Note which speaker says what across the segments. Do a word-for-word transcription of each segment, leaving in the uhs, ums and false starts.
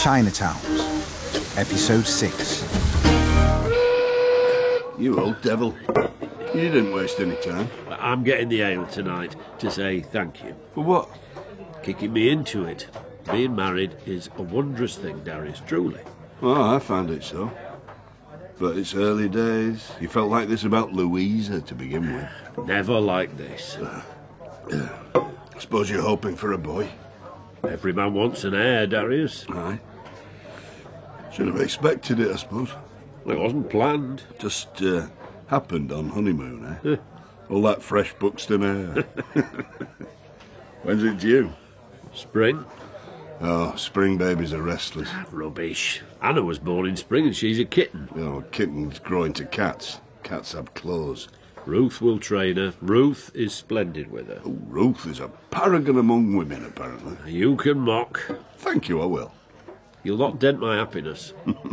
Speaker 1: Chinatowns, Episode six.
Speaker 2: You old devil. You didn't waste any time.
Speaker 3: I'm getting the ale tonight to say thank you.
Speaker 2: For what?
Speaker 3: Kicking me into it. Being married is a wondrous thing, Darius, truly.
Speaker 2: Well, I found it so. But it's early days. You felt like this about Louisa to begin with.
Speaker 3: Never like this.
Speaker 2: Uh, yeah. I suppose you're hoping for a boy.
Speaker 3: Every man wants an heir, Darius.
Speaker 2: Aye. Should have expected it, I suppose.
Speaker 3: It wasn't planned.
Speaker 2: Just uh, happened on honeymoon, eh? All that fresh Buxton air. When's it due?
Speaker 3: Spring.
Speaker 2: Oh, spring babies are restless.
Speaker 3: Rubbish. Anna was born in spring and she's a kitten.
Speaker 2: Oh, kittens grow into cats. Cats have claws.
Speaker 3: Ruth will train her. Ruth is splendid with her.
Speaker 2: Oh, Ruth is a paragon among women, apparently.
Speaker 3: You can mock.
Speaker 2: Thank you, I will.
Speaker 3: You'll not dent my happiness.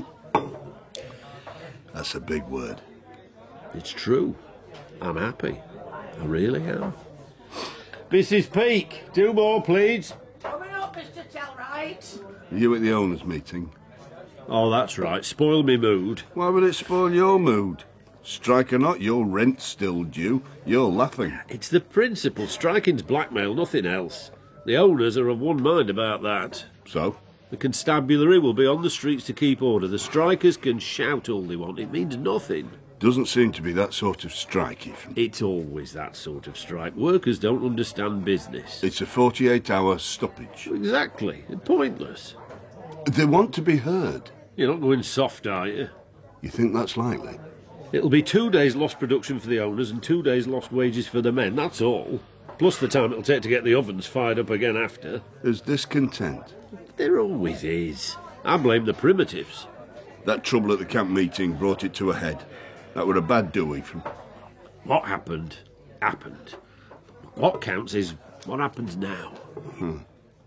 Speaker 2: That's a big word.
Speaker 3: It's true. I'm happy. I really am. Missus Peake, two more, please.
Speaker 4: Coming up, Mister Tellwright.
Speaker 2: Are you at the owners' meeting?
Speaker 3: Oh, that's right. Spoil me mood.
Speaker 2: Why would it spoil your mood? Strike or not, your rent's still due. You're laughing.
Speaker 3: It's the principle. Striking's blackmail, nothing else. The owners are of one mind about that.
Speaker 2: So?
Speaker 3: The constabulary will be on the streets to keep order. The strikers can shout all they want. It means nothing.
Speaker 2: Doesn't seem to be that sort of strike, Ethan.
Speaker 3: It's always that sort of strike. Workers don't understand business.
Speaker 2: It's a forty-eight hour stoppage.
Speaker 3: Exactly. Pointless.
Speaker 2: They want to be heard.
Speaker 3: You're not going soft, are you?
Speaker 2: You think that's likely?
Speaker 3: It'll be two days lost production for the owners and two days lost wages for the men, that's all. Plus the time it'll take to get the ovens fired up again after.
Speaker 2: There's discontent.
Speaker 3: There always is. I blame the primitives.
Speaker 2: That trouble at the camp meeting brought it to a head. That were a bad do, Ethan.
Speaker 3: What happened, happened. What counts is what happens now.
Speaker 2: Hmm.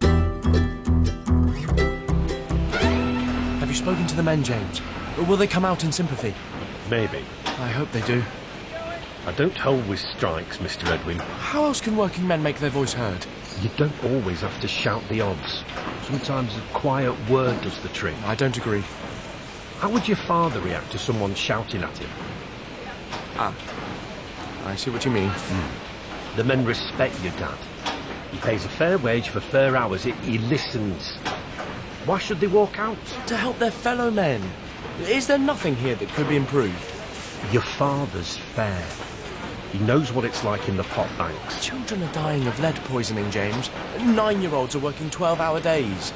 Speaker 5: Have you spoken to the men, James? Or will they come out in sympathy?
Speaker 6: Maybe.
Speaker 5: I hope they do.
Speaker 6: I don't hold with strikes, Mister Edwin.
Speaker 5: How else can working men make their voice heard?
Speaker 6: You don't always have to shout the odds. Sometimes a quiet word does the trick.
Speaker 5: I don't agree.
Speaker 6: How would your father react to someone shouting at him?
Speaker 5: Ah, I see what you mean.
Speaker 6: Mm. The men respect your dad. He pays a fair wage for fair hours. He, he listens. Why should they walk out?
Speaker 5: To help their fellow men. Is there nothing here that could be improved?
Speaker 6: Your father's fair. He knows what it's like in the pot banks.
Speaker 5: Children are dying of lead poisoning, James. Nine-year-olds are working twelve-hour days.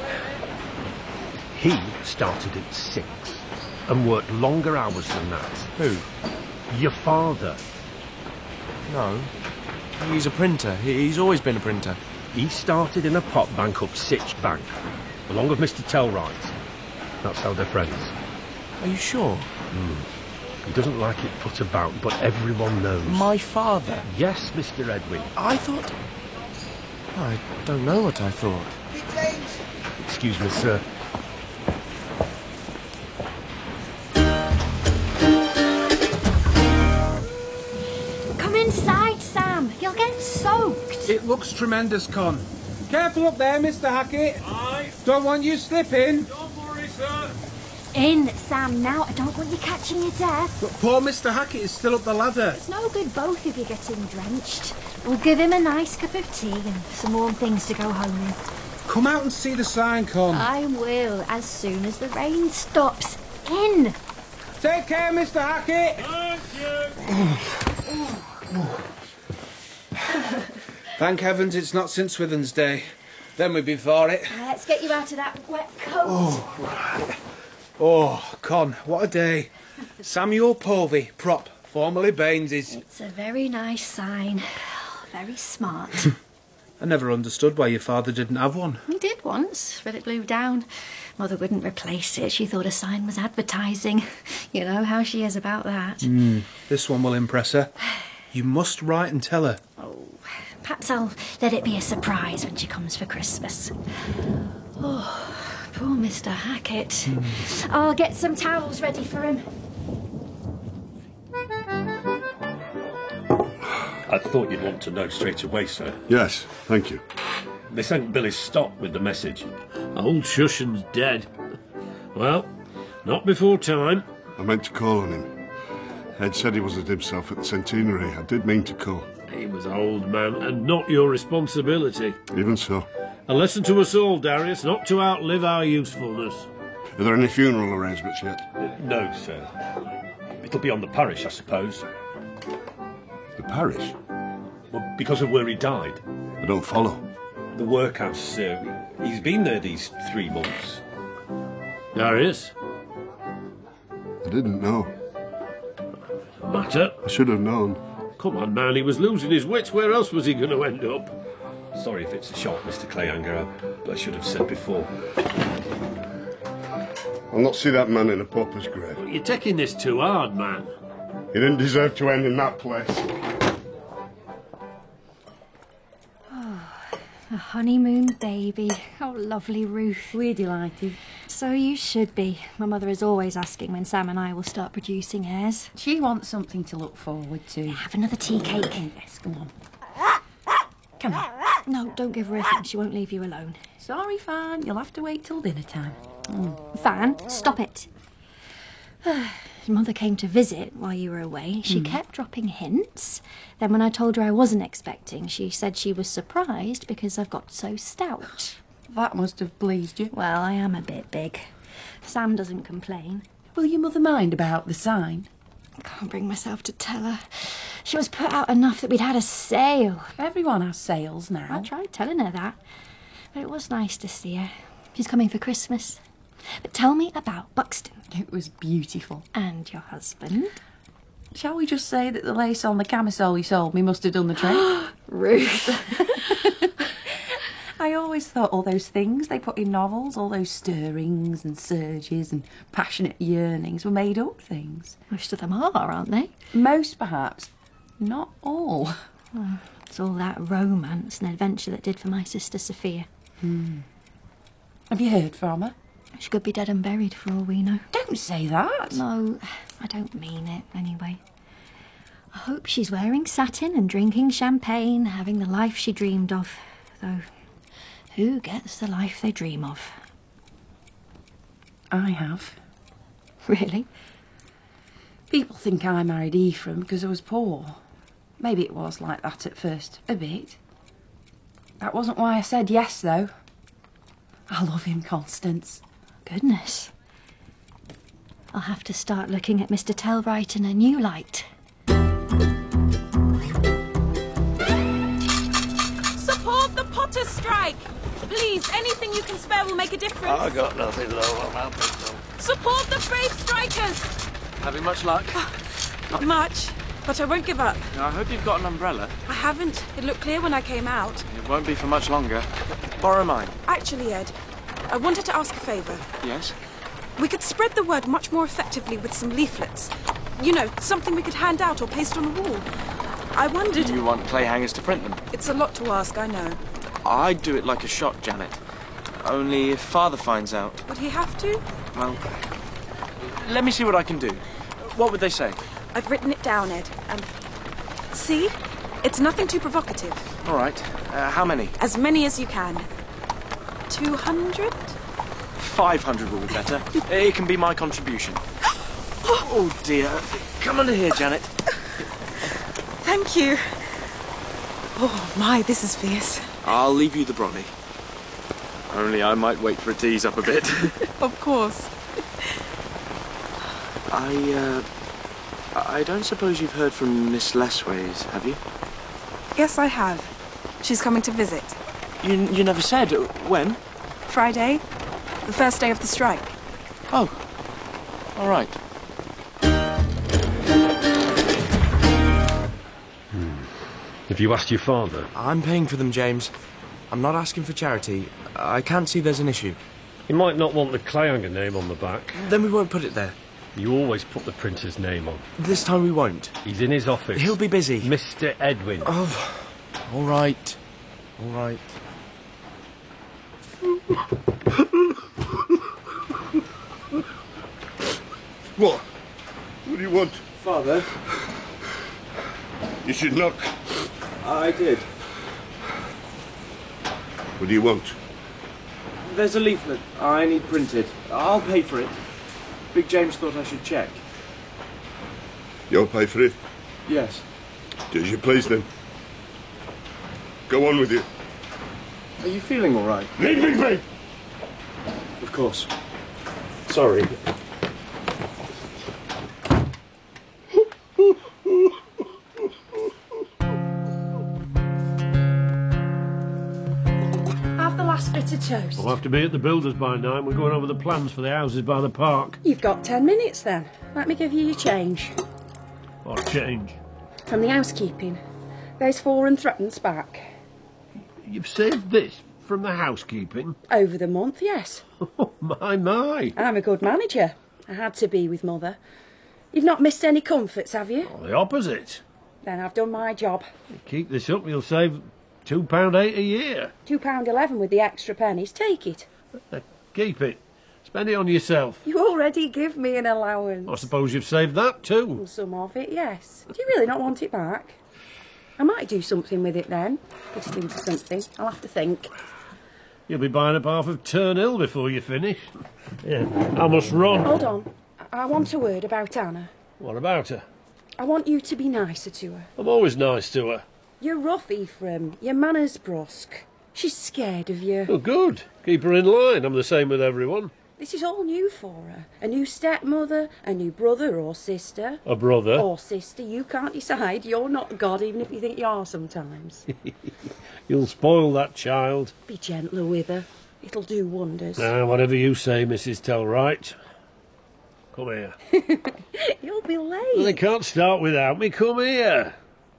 Speaker 6: He started at six and worked longer hours than that.
Speaker 5: Who?
Speaker 6: Your father.
Speaker 5: No. He's a printer. He's always been a printer.
Speaker 6: He started in a pot bank up Sitch Bank, along with Mister Tellwright. That's how they're friends.
Speaker 5: Are you sure?
Speaker 6: Mm. He doesn't like it put about, but everyone knows.
Speaker 5: My father?
Speaker 6: Yes, Mister Edwin.
Speaker 5: I thought... I don't know what I thought.
Speaker 4: Hey, James.
Speaker 6: Excuse me, sir.
Speaker 7: Come inside, Sam. You'll get soaked.
Speaker 8: It looks tremendous, Con. Careful up there, Mister Hackett.
Speaker 3: Aye.
Speaker 8: Don't want you slipping.
Speaker 3: Don't worry, sir.
Speaker 7: In, Sam, now. I don't want you catching your death.
Speaker 8: But poor Mister Hackett is still up the ladder.
Speaker 7: It's no good both of you getting drenched. We'll give him a nice cup of tea and some warm things to go home with.
Speaker 8: Come out and see the sign, Con.
Speaker 7: I will, as soon as the rain stops. In!
Speaker 8: Take care, Mister Hackett. Thank heavens it's not Saint Swithin's Day. Then we'd be for it.
Speaker 7: Let's get you out of that wet coat.
Speaker 8: Oh, right. Oh, Con, what a day. Samuel Povey, prop, formerly Baines's.
Speaker 7: It's a very nice sign. Very smart.
Speaker 8: I never understood why your father didn't have one.
Speaker 7: He did once, but it blew down. Mother wouldn't replace it. She thought a sign was advertising. You know how she is about that.
Speaker 8: Mm, this one will impress her. You must write and tell her.
Speaker 7: Oh, perhaps I'll let it be a surprise when she comes for Christmas. Oh, poor Mister Hackett. Mm. I'll get some towels ready for him.
Speaker 3: I thought you'd want to know straight away, sir.
Speaker 2: Yes, thank you.
Speaker 6: They sent Billy Stott with the message.
Speaker 3: Old Shushan's dead. Well, not before time.
Speaker 2: I meant to call on him. Ed said he wasn't himself at the centenary. I did mean to call.
Speaker 3: He was old, man, and not your responsibility.
Speaker 2: Even so.
Speaker 3: A lesson to us all, Darius, not to outlive our usefulness.
Speaker 2: Are there any funeral arrangements yet?
Speaker 6: Uh, no, sir. It'll be on the parish, I suppose.
Speaker 2: The parish?
Speaker 6: Well, because of where he died.
Speaker 2: I don't follow.
Speaker 6: The workhouse, sir. He's been there these three months.
Speaker 3: Darius?
Speaker 2: I didn't know.
Speaker 3: Matter?
Speaker 2: I should have known.
Speaker 3: Come on, man, he was losing his wits. Where else was he going to end up?
Speaker 6: Sorry if it's a shock, Mister Clayhanger. I, I should have said before.
Speaker 2: I'll not see that man in a pauper's grave.
Speaker 3: You're taking this too hard, man.
Speaker 2: He didn't deserve to end in that place.
Speaker 7: A honeymoon baby. Oh, lovely, Ruth.
Speaker 9: We're delighted.
Speaker 7: So you should be. My mother is always asking when Sam and I will start producing heirs.
Speaker 9: She wants something to look forward to.
Speaker 7: Have another tea cake.
Speaker 9: Yes, come on. Come on.
Speaker 7: No, don't give her a thing. She won't leave you alone.
Speaker 9: Sorry, Fan. You'll have to wait till dinner time.
Speaker 7: Mm. Fan, stop it. Your mother came to visit while you were away. She mm. kept dropping hints. Then when I told her I wasn't expecting, she said she was surprised because I've got so stout.
Speaker 9: That must have pleased you.
Speaker 7: Well, I am a bit big. Sam doesn't complain.
Speaker 9: Will your mother mind about the sign?
Speaker 7: I can't bring myself to tell her. She was put out enough that we'd had a sale.
Speaker 9: Everyone has sales now.
Speaker 7: I tried telling her that, but it was nice to see her. She's coming for Christmas. But tell me about Buxton.
Speaker 9: It was beautiful.
Speaker 7: And your husband?
Speaker 9: Shall we just say that the lace on the camisole you sold me must have done the trick?
Speaker 7: Ruth.
Speaker 9: I always thought all those things they put in novels, all those stirrings and surges and passionate yearnings were made up things.
Speaker 7: Most of them are, aren't they?
Speaker 9: Most, perhaps. Not all.
Speaker 7: Well, it's all that romance and adventure that did for my sister Sophia.
Speaker 9: Hmm. Have you heard from her?
Speaker 7: She could be dead and buried for all we know.
Speaker 9: Don't say that.
Speaker 7: No, I don't mean it anyway. I hope she's wearing satin and drinking champagne, having the life she dreamed of. Though, who gets the life they dream of?
Speaker 9: I have.
Speaker 7: Really?
Speaker 9: People think I married Ephraim because I was poor. Maybe it was like that at first, a bit. That wasn't why I said yes, though. I love him, Constance.
Speaker 7: Goodness. I'll have to start looking at Mister Tellwright in a new light.
Speaker 10: Support the Potters' strike! Please, anything you can spare will make a difference.
Speaker 11: I got nothing low on that pistol.
Speaker 10: Support the brave strikers!
Speaker 12: Having much luck?
Speaker 10: Not much, but I won't give up.
Speaker 12: I hope you've got an umbrella.
Speaker 10: I haven't. It looked clear when I came out.
Speaker 12: It won't be for much longer. Borrow mine.
Speaker 10: Actually, Ed, I wanted to ask a favour.
Speaker 12: Yes?
Speaker 10: We could spread the word much more effectively with some leaflets. You know, something we could hand out or paste on a wall. I wondered...
Speaker 12: You want Clayhangers to print them?
Speaker 10: It's a lot to ask, I know.
Speaker 12: I'd do it like a shot, Janet. Only if Father finds out.
Speaker 10: Would he have to?
Speaker 12: Well, let me see what I can do. What would they say?
Speaker 10: I've written it down, Ed. And see? It's nothing too provocative.
Speaker 12: All right. Uh, how many?
Speaker 10: As many as you can. Two hundred?
Speaker 12: Five hundred will be better. It can be my contribution. Oh, dear. Come under here, Janet.
Speaker 10: Thank you. Oh, my, this is fierce.
Speaker 12: I'll leave you the brolly. Only I might wait for it to ease up a bit.
Speaker 10: Of course.
Speaker 12: I, uh... I don't suppose you've heard from Miss Lessways, have you?
Speaker 10: Yes, I have. She's coming to visit.
Speaker 12: You, you never said. When?
Speaker 10: Friday. The first day of the strike.
Speaker 12: Oh. All right.
Speaker 6: Hmm. Have you asked your father?
Speaker 5: I'm paying for them, James. I'm not asking for charity. I can't see there's an issue.
Speaker 3: He might not want the Clayhanger name on the back.
Speaker 5: Then we won't put it there.
Speaker 3: You always put the printer's name on.
Speaker 5: This time we won't.
Speaker 3: He's in his office.
Speaker 5: He'll be busy.
Speaker 3: Mister Edwin.
Speaker 5: Oh, all right. All right.
Speaker 2: What? What do you want?
Speaker 12: Father?
Speaker 2: You should knock.
Speaker 12: I did.
Speaker 2: What do you want?
Speaker 12: There's a leaflet I need printed. I'll pay for it. Big James thought I should check.
Speaker 2: You'll pay for it?
Speaker 12: Yes.
Speaker 2: Do as you please, then. Go on with you.
Speaker 12: Are you feeling all right?
Speaker 2: Leave me be!
Speaker 12: Of course. Sorry.
Speaker 9: Have the last bit of toast.
Speaker 3: I'll have to be at the builders by nine. We're going over the plans for the houses by the park.
Speaker 9: You've got ten minutes then. Let me give you your change.
Speaker 3: What change?
Speaker 9: From the housekeeping. There's four and threepence back.
Speaker 3: You've saved this from the housekeeping?
Speaker 9: Over the month, yes.
Speaker 3: Oh, my, my.
Speaker 9: I'm a good manager. I had to be with Mother. You've not missed any comforts, have you?
Speaker 3: Well, the opposite.
Speaker 9: Then I've done my job.
Speaker 3: You keep this up, you'll save two pound eight a year.
Speaker 9: Two pound eleven with the extra pennies. Take it.
Speaker 3: Uh, keep it. Spend it on yourself.
Speaker 9: You already give me an allowance.
Speaker 3: I suppose you've saved that too.
Speaker 9: Well, some of it, yes. Do you really not want it back? I might do something with it then. Put it into something. I'll have to think.
Speaker 3: You'll be buying up half of Turnhill before you finish. Yeah, I must run.
Speaker 9: Hold on. I want a word about Anna.
Speaker 3: What about her?
Speaker 9: I want you to be nicer to her.
Speaker 3: I'm always nice to her.
Speaker 9: You're rough, Ephraim. Your manner's brusque. She's scared of you.
Speaker 3: Oh, good. Keep her in line. I'm the same with everyone.
Speaker 9: This is all new for her. A new stepmother, a new brother or sister.
Speaker 3: A brother.
Speaker 9: Or sister. You can't decide. You're not God, even if you think you are sometimes.
Speaker 3: You'll spoil that child.
Speaker 9: Be gentler with her. It'll do wonders.
Speaker 3: Ah, whatever you say, Missus Tellwright. Come here.
Speaker 9: You'll be late.
Speaker 3: Well, they can't start without me. Come here.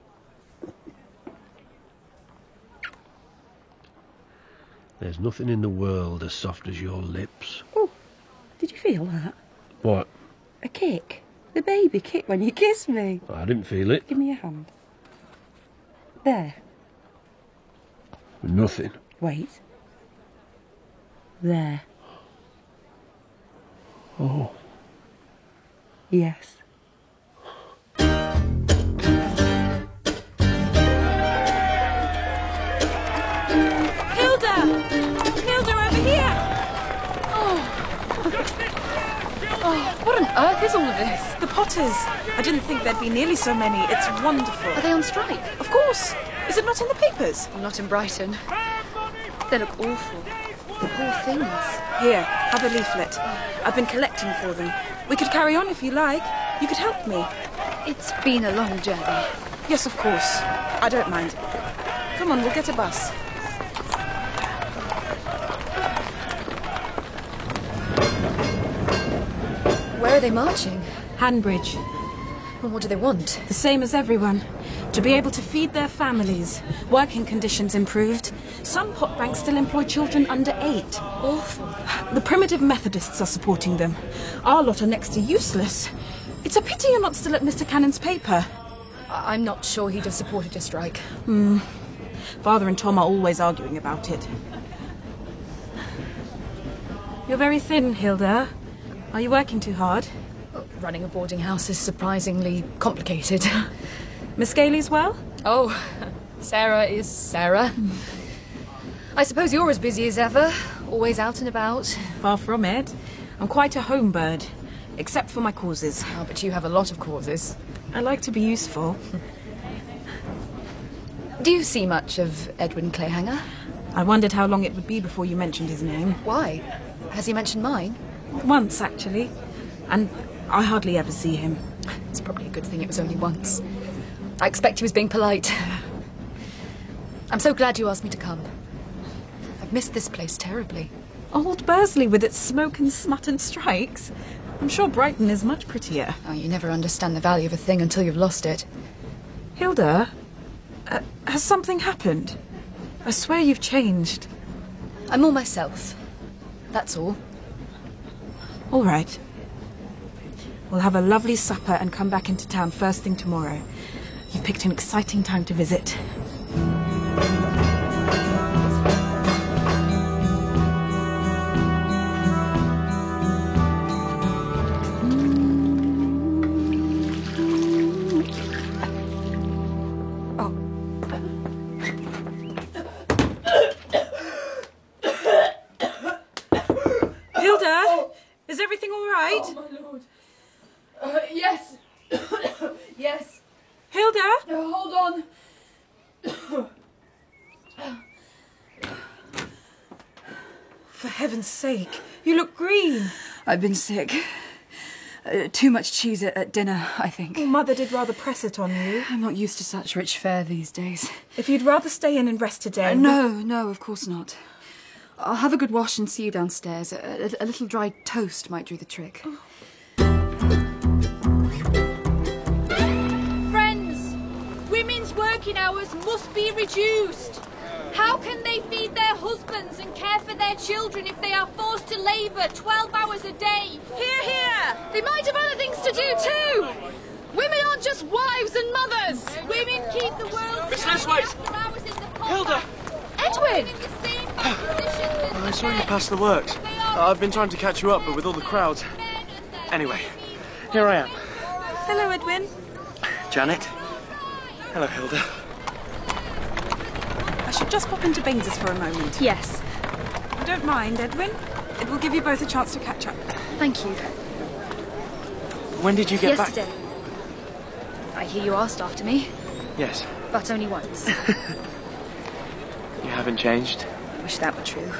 Speaker 3: There's nothing in the world as soft as your lips.
Speaker 9: Oh, did you feel that?
Speaker 3: What?
Speaker 9: A kick. The baby kick when you kissed me.
Speaker 3: I didn't feel it.
Speaker 9: Give me your hand. There.
Speaker 3: Nothing.
Speaker 9: Wait. There.
Speaker 3: Oh.
Speaker 9: Yes.
Speaker 10: Hilda! Hilda, over here!
Speaker 13: Oh, what on earth is all of this?
Speaker 10: The Potters. I didn't think there'd be nearly so many. It's wonderful.
Speaker 13: Are they on strike?
Speaker 10: Of course. Is it not in the papers?
Speaker 13: Well, not in Brighton. They look awful. The poor things.
Speaker 10: Here, have a leaflet. I've been collecting for them. We could carry on if you like. You could help me.
Speaker 13: It's been a long journey.
Speaker 10: Yes, of course. I don't mind. Come on, we'll get a bus.
Speaker 13: Where are they marching?
Speaker 10: Hanbridge.
Speaker 13: And what do they want?
Speaker 10: The same as everyone. To be able to feed their families. Working conditions improved. Some pot banks still employ children under eight.
Speaker 13: Awful.
Speaker 10: The primitive Methodists are supporting them. Our lot are next to useless. It's a pity you're not still at Mister Cannon's paper.
Speaker 13: I- I'm not sure he'd have supported a strike.
Speaker 10: Hmm. Father and Tom are always arguing about it. You're very thin, Hilda. Are you working too hard?
Speaker 13: Running a boarding house is surprisingly complicated.
Speaker 10: Miss Gailey's well?
Speaker 13: Oh, Sarah is Sarah. I suppose you're as busy as ever, always out and about.
Speaker 10: Far from it. I'm quite a home bird, except for my causes.
Speaker 13: Oh, but you have a lot of causes.
Speaker 10: I like to be useful.
Speaker 13: Do you see much of Edwin Clayhanger?
Speaker 10: I wondered how long it would be before you mentioned his name.
Speaker 13: Why? Has he mentioned mine?
Speaker 10: Once, actually. And I hardly ever see him.
Speaker 13: It's probably a good thing it was only once. I expect he was being polite. I'm so glad you asked me to come. I've missed this place terribly.
Speaker 10: Old Bursley with its smoke and smut and strikes. I'm sure Brighton is much prettier.
Speaker 13: Oh, you never understand the value of a thing until you've lost it.
Speaker 10: Hilda, uh, has something happened? I swear you've changed.
Speaker 13: I'm more myself. That's all.
Speaker 10: All right. We'll have a lovely supper and come back into town first thing tomorrow. You've picked an exciting time to visit. right?
Speaker 9: Oh, my lord. Uh, yes. Yes.
Speaker 10: Hilda?
Speaker 9: Uh, hold on.
Speaker 10: For heaven's sake, you look green.
Speaker 14: I've been sick. Uh, too much cheese at, at dinner, I think.
Speaker 10: Well, Mother did rather press it on you.
Speaker 14: I'm not used to such rich fare these days.
Speaker 10: If you'd rather stay in and rest today...
Speaker 14: Uh, no, no, of course not. I'll have a good wash and see you downstairs. A, a, a little dry toast might do the trick. Oh.
Speaker 15: Friends, women's working hours must be reduced. How can they feed their husbands and care for their children if they are forced to labour twelve hours a day? Hear, hear! They might have other things to do too! Women aren't just wives and mothers! Women keep the world...
Speaker 12: Miss Leswaite! Hilda!
Speaker 15: Edwin!
Speaker 12: I saw you pass the works. I've been trying to catch you up, but with all the crowds... Anyway, here I am.
Speaker 10: Hello, Edwin.
Speaker 12: Janet. Hello, Hilda.
Speaker 10: I should just pop into Baines's for a moment.
Speaker 15: Yes.
Speaker 10: You don't mind, Edwin? It will give you both a chance to catch up.
Speaker 15: Thank you.
Speaker 12: When did you get
Speaker 15: Yesterday.
Speaker 12: back?
Speaker 15: I hear you asked after me,
Speaker 12: Yes.
Speaker 15: but only once.
Speaker 12: You haven't changed.
Speaker 15: I wish that were true.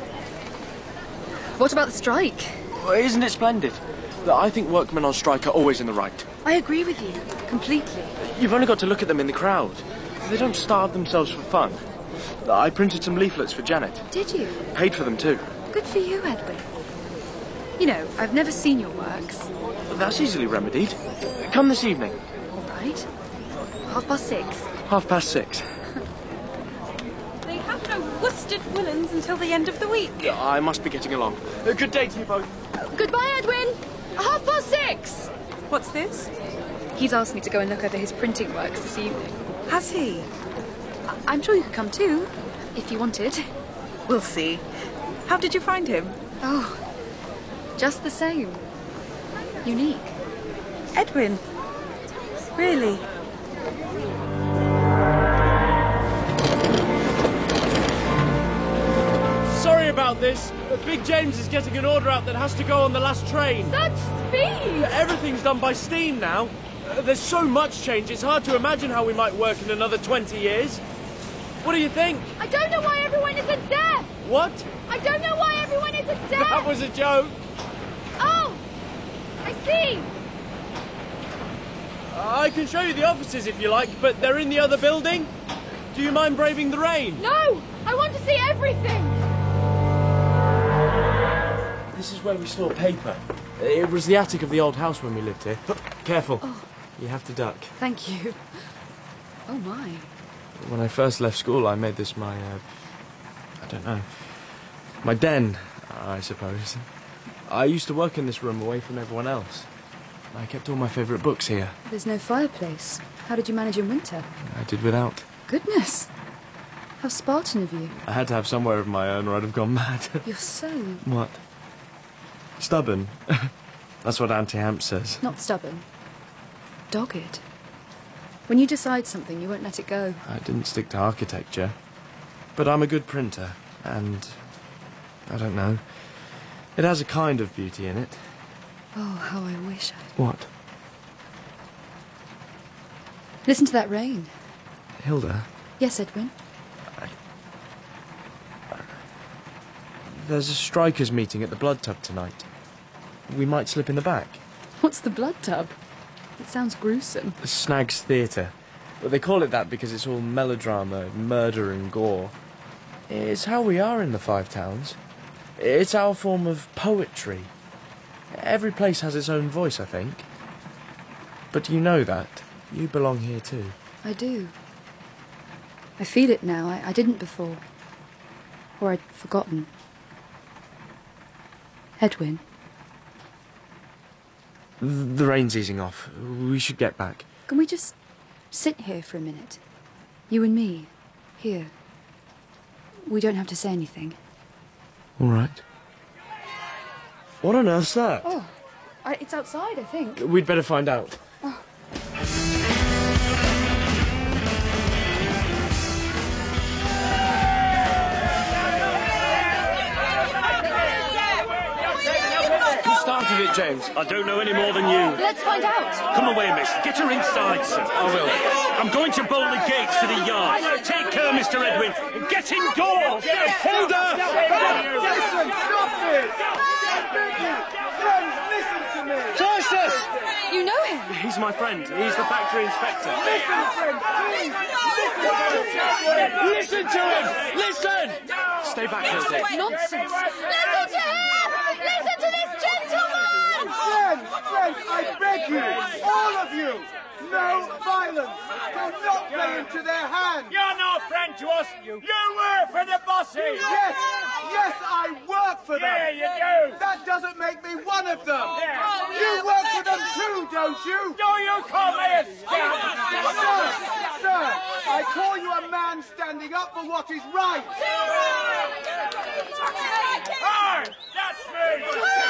Speaker 15: What about the strike?
Speaker 12: Well, isn't it splendid? That I think workmen on strike are always in the right.
Speaker 15: I agree with you, completely.
Speaker 12: You've only got to look at them in the crowd. They don't starve themselves for fun. I printed some leaflets for Janet.
Speaker 15: Did you?
Speaker 12: Paid for them too.
Speaker 15: Good for you, Edwin. You know, I've never seen your works.
Speaker 12: That's easily remedied. Come this evening.
Speaker 15: All right. Half past six.
Speaker 12: Half past six.
Speaker 10: They have no worsted woolens until the end of the week.
Speaker 12: I must be getting along. Uh, good day to you both.
Speaker 15: Goodbye, Edwin. Half past six.
Speaker 10: What's this?
Speaker 15: He's asked me to go and look over his printing works this evening.
Speaker 10: Has he?
Speaker 15: I- I'm sure you could come too, if you wanted.
Speaker 10: We'll see. How did you find him?
Speaker 15: Oh, just the same. Unique.
Speaker 10: Edwin. Really?
Speaker 16: Sorry about this, but Big James is getting an order out that has to go on the last train.
Speaker 15: Such speed!
Speaker 16: Everything's done by steam now. Uh, there's so much change, it's hard to imagine how we might work in another twenty years. What do you think?
Speaker 15: I don't know why everyone isn't deaf!
Speaker 16: What?
Speaker 15: I don't know why everyone isn't deaf!
Speaker 16: That was a joke.
Speaker 15: Oh! I see!
Speaker 16: I can show you the offices if you like, but they're in the other building. Do you mind braving the rain?
Speaker 15: No! I want to see everything!
Speaker 16: This is where we store paper. It was the attic of the old house when we lived here. Careful.
Speaker 15: Oh.
Speaker 16: You have to duck.
Speaker 15: Thank you. Oh my.
Speaker 16: When I first left school, I made this my, uh, I don't know, my den, I suppose. I used to work in this room away from everyone else. I kept all my favourite books here.
Speaker 15: There's no fireplace. How did you manage in winter?
Speaker 16: I did without.
Speaker 15: Goodness. How Spartan of you.
Speaker 16: I had to have somewhere of my own or I'd have gone mad.
Speaker 15: You're so...
Speaker 16: What? Stubborn. That's what Auntie Hamp says.
Speaker 15: Not stubborn. Dogged. When you decide something, you won't let it go.
Speaker 16: I didn't stick to architecture. But I'm a good printer, and... I don't know. It has a kind of beauty in it.
Speaker 15: Oh, how I wish I...
Speaker 16: What?
Speaker 15: Listen to that rain.
Speaker 16: Hilda?
Speaker 15: Yes, Edwin?
Speaker 16: There's a strikers' meeting at the Blood Tub tonight. We might slip in the back.
Speaker 15: What's the Blood Tub? It sounds gruesome.
Speaker 16: The Snags Theatre. But they call it that because it's all melodrama, murder and gore. It's how we are in the Five Towns. It's our form of poetry. Every place has its own voice, I think. But you know that. You belong here too.
Speaker 15: I do. I feel it now. I, I didn't before. Or I'd forgotten. Edwin.
Speaker 16: The, the rain's easing off. We should get back.
Speaker 15: Can we just sit here for a minute? You and me. Here. We don't have to say anything.
Speaker 16: All right. What on earth's that?
Speaker 15: Oh, I, it's outside, I think.
Speaker 16: We'd better find out.
Speaker 15: Oh.
Speaker 12: Who started it, it, James?
Speaker 6: I don't know any more than you.
Speaker 15: Let's find out.
Speaker 6: Come away, miss. Get her inside, sir. I will. I'm going to bolt the gates to the yard. Take care, Mister Edwin. And get indoors. Hold her!
Speaker 17: Listen, stop it! Friends, listen to me!
Speaker 12: Tertius!
Speaker 13: You know him?
Speaker 12: He's my friend. He's the factory inspector.
Speaker 17: Listen, friends, please!
Speaker 12: Listen to him! Listen! Stay back, Hilda.
Speaker 13: Nonsense.
Speaker 15: Listen to him! Listen to this gentleman!
Speaker 17: Friends, friends, I beg you, all of you, no violence. Do not play into their hands.
Speaker 18: You're no friend to us. You work for the bosses.
Speaker 17: Yes, yes, I work for them.
Speaker 18: Yeah, you do.
Speaker 17: That doesn't make me one of them.
Speaker 18: Yeah.
Speaker 17: You work for them too, don't you?
Speaker 18: Do you call me a scab?
Speaker 17: Sir, sir, I call you a man standing up for what is right.
Speaker 18: Hi, that's me.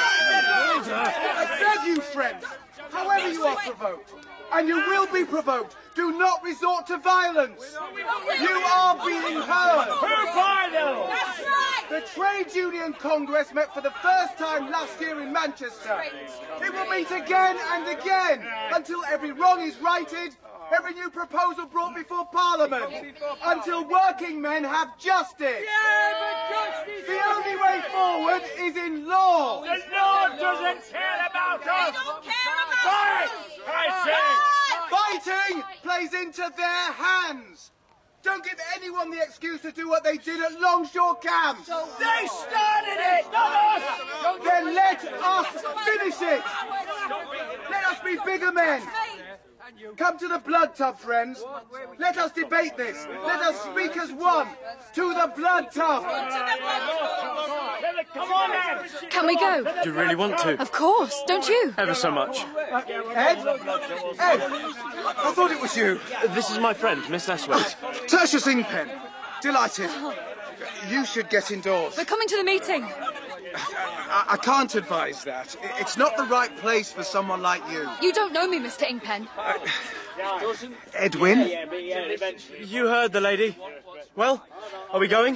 Speaker 17: I beg you, friends, however you are provoked, and you will be provoked, do not resort to violence. You are being heard.
Speaker 18: Who by them?
Speaker 17: That's right. The Trade Union Congress met for the first time last year in Manchester. It will meet again and again until every wrong is righted, every new proposal brought before Parliament, until working men have justice.
Speaker 18: Yeah, but justice.
Speaker 17: The only way forward is in law.
Speaker 18: The law doesn't care about us. They don't care about us. I say.
Speaker 17: Fighting plays into their hands. Don't give anyone the excuse to do what they did at Longshore Camp.
Speaker 18: They started it, not us.
Speaker 17: Then let us finish it. Let us be bigger men. Come to the blood tub, friends. Let us debate this. Let us speak as one. To the blood tub.
Speaker 18: Come on, then.
Speaker 13: Can we go?
Speaker 12: Do you really want to?
Speaker 13: Of course, don't you?
Speaker 12: Ever so much.
Speaker 17: Ed? Ed? I thought it was you.
Speaker 12: This is my friend, Miss Eswaite.
Speaker 17: Tertius Ingpen. Delighted. You should get indoors.
Speaker 13: We're coming to the meeting.
Speaker 17: I, I can't advise that. I- It's not the right place for someone like you.
Speaker 13: You don't know me, Mister Ingpen.
Speaker 17: Edwin?
Speaker 12: You heard the lady. Well, are we going?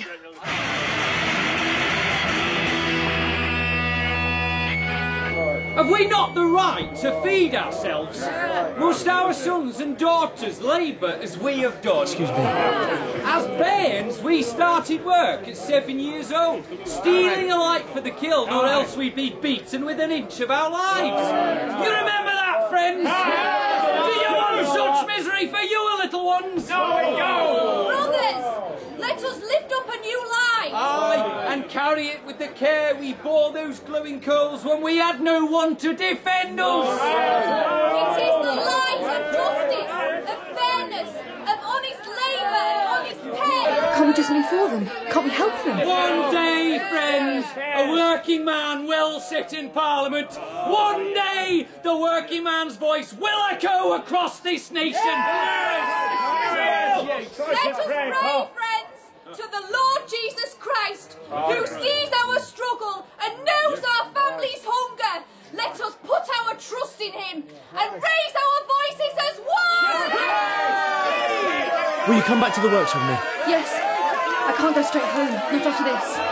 Speaker 19: Have we not the right to feed ourselves? Must our sons and daughters labour as we have done?
Speaker 16: Excuse me.
Speaker 19: As bairns, we started work at seven years old, stealing a light for the kiln, or else we'd be beaten with an inch of our lives. You remember that, friends? Do you want such misery for your little ones?
Speaker 15: Brothers, let us lift up a new light.
Speaker 19: Aye, and carry it with the care we bore those glowing coals when we had no one to defend us.
Speaker 15: It is the light of justice, of fairness, of honest labour and honest pay.
Speaker 13: Can't we do something for them? Can't we help them?
Speaker 19: One day, friends, a working man will sit in Parliament. One day, the working man's voice will echo across this nation.
Speaker 15: Let us pray, friends, to the Lord Jesus Christ, who sees our struggle and knows our family's hunger. Let us put our trust in him and raise our voices as one!
Speaker 16: Will you come back to the works with me?
Speaker 13: Yes. I can't go straight home, not after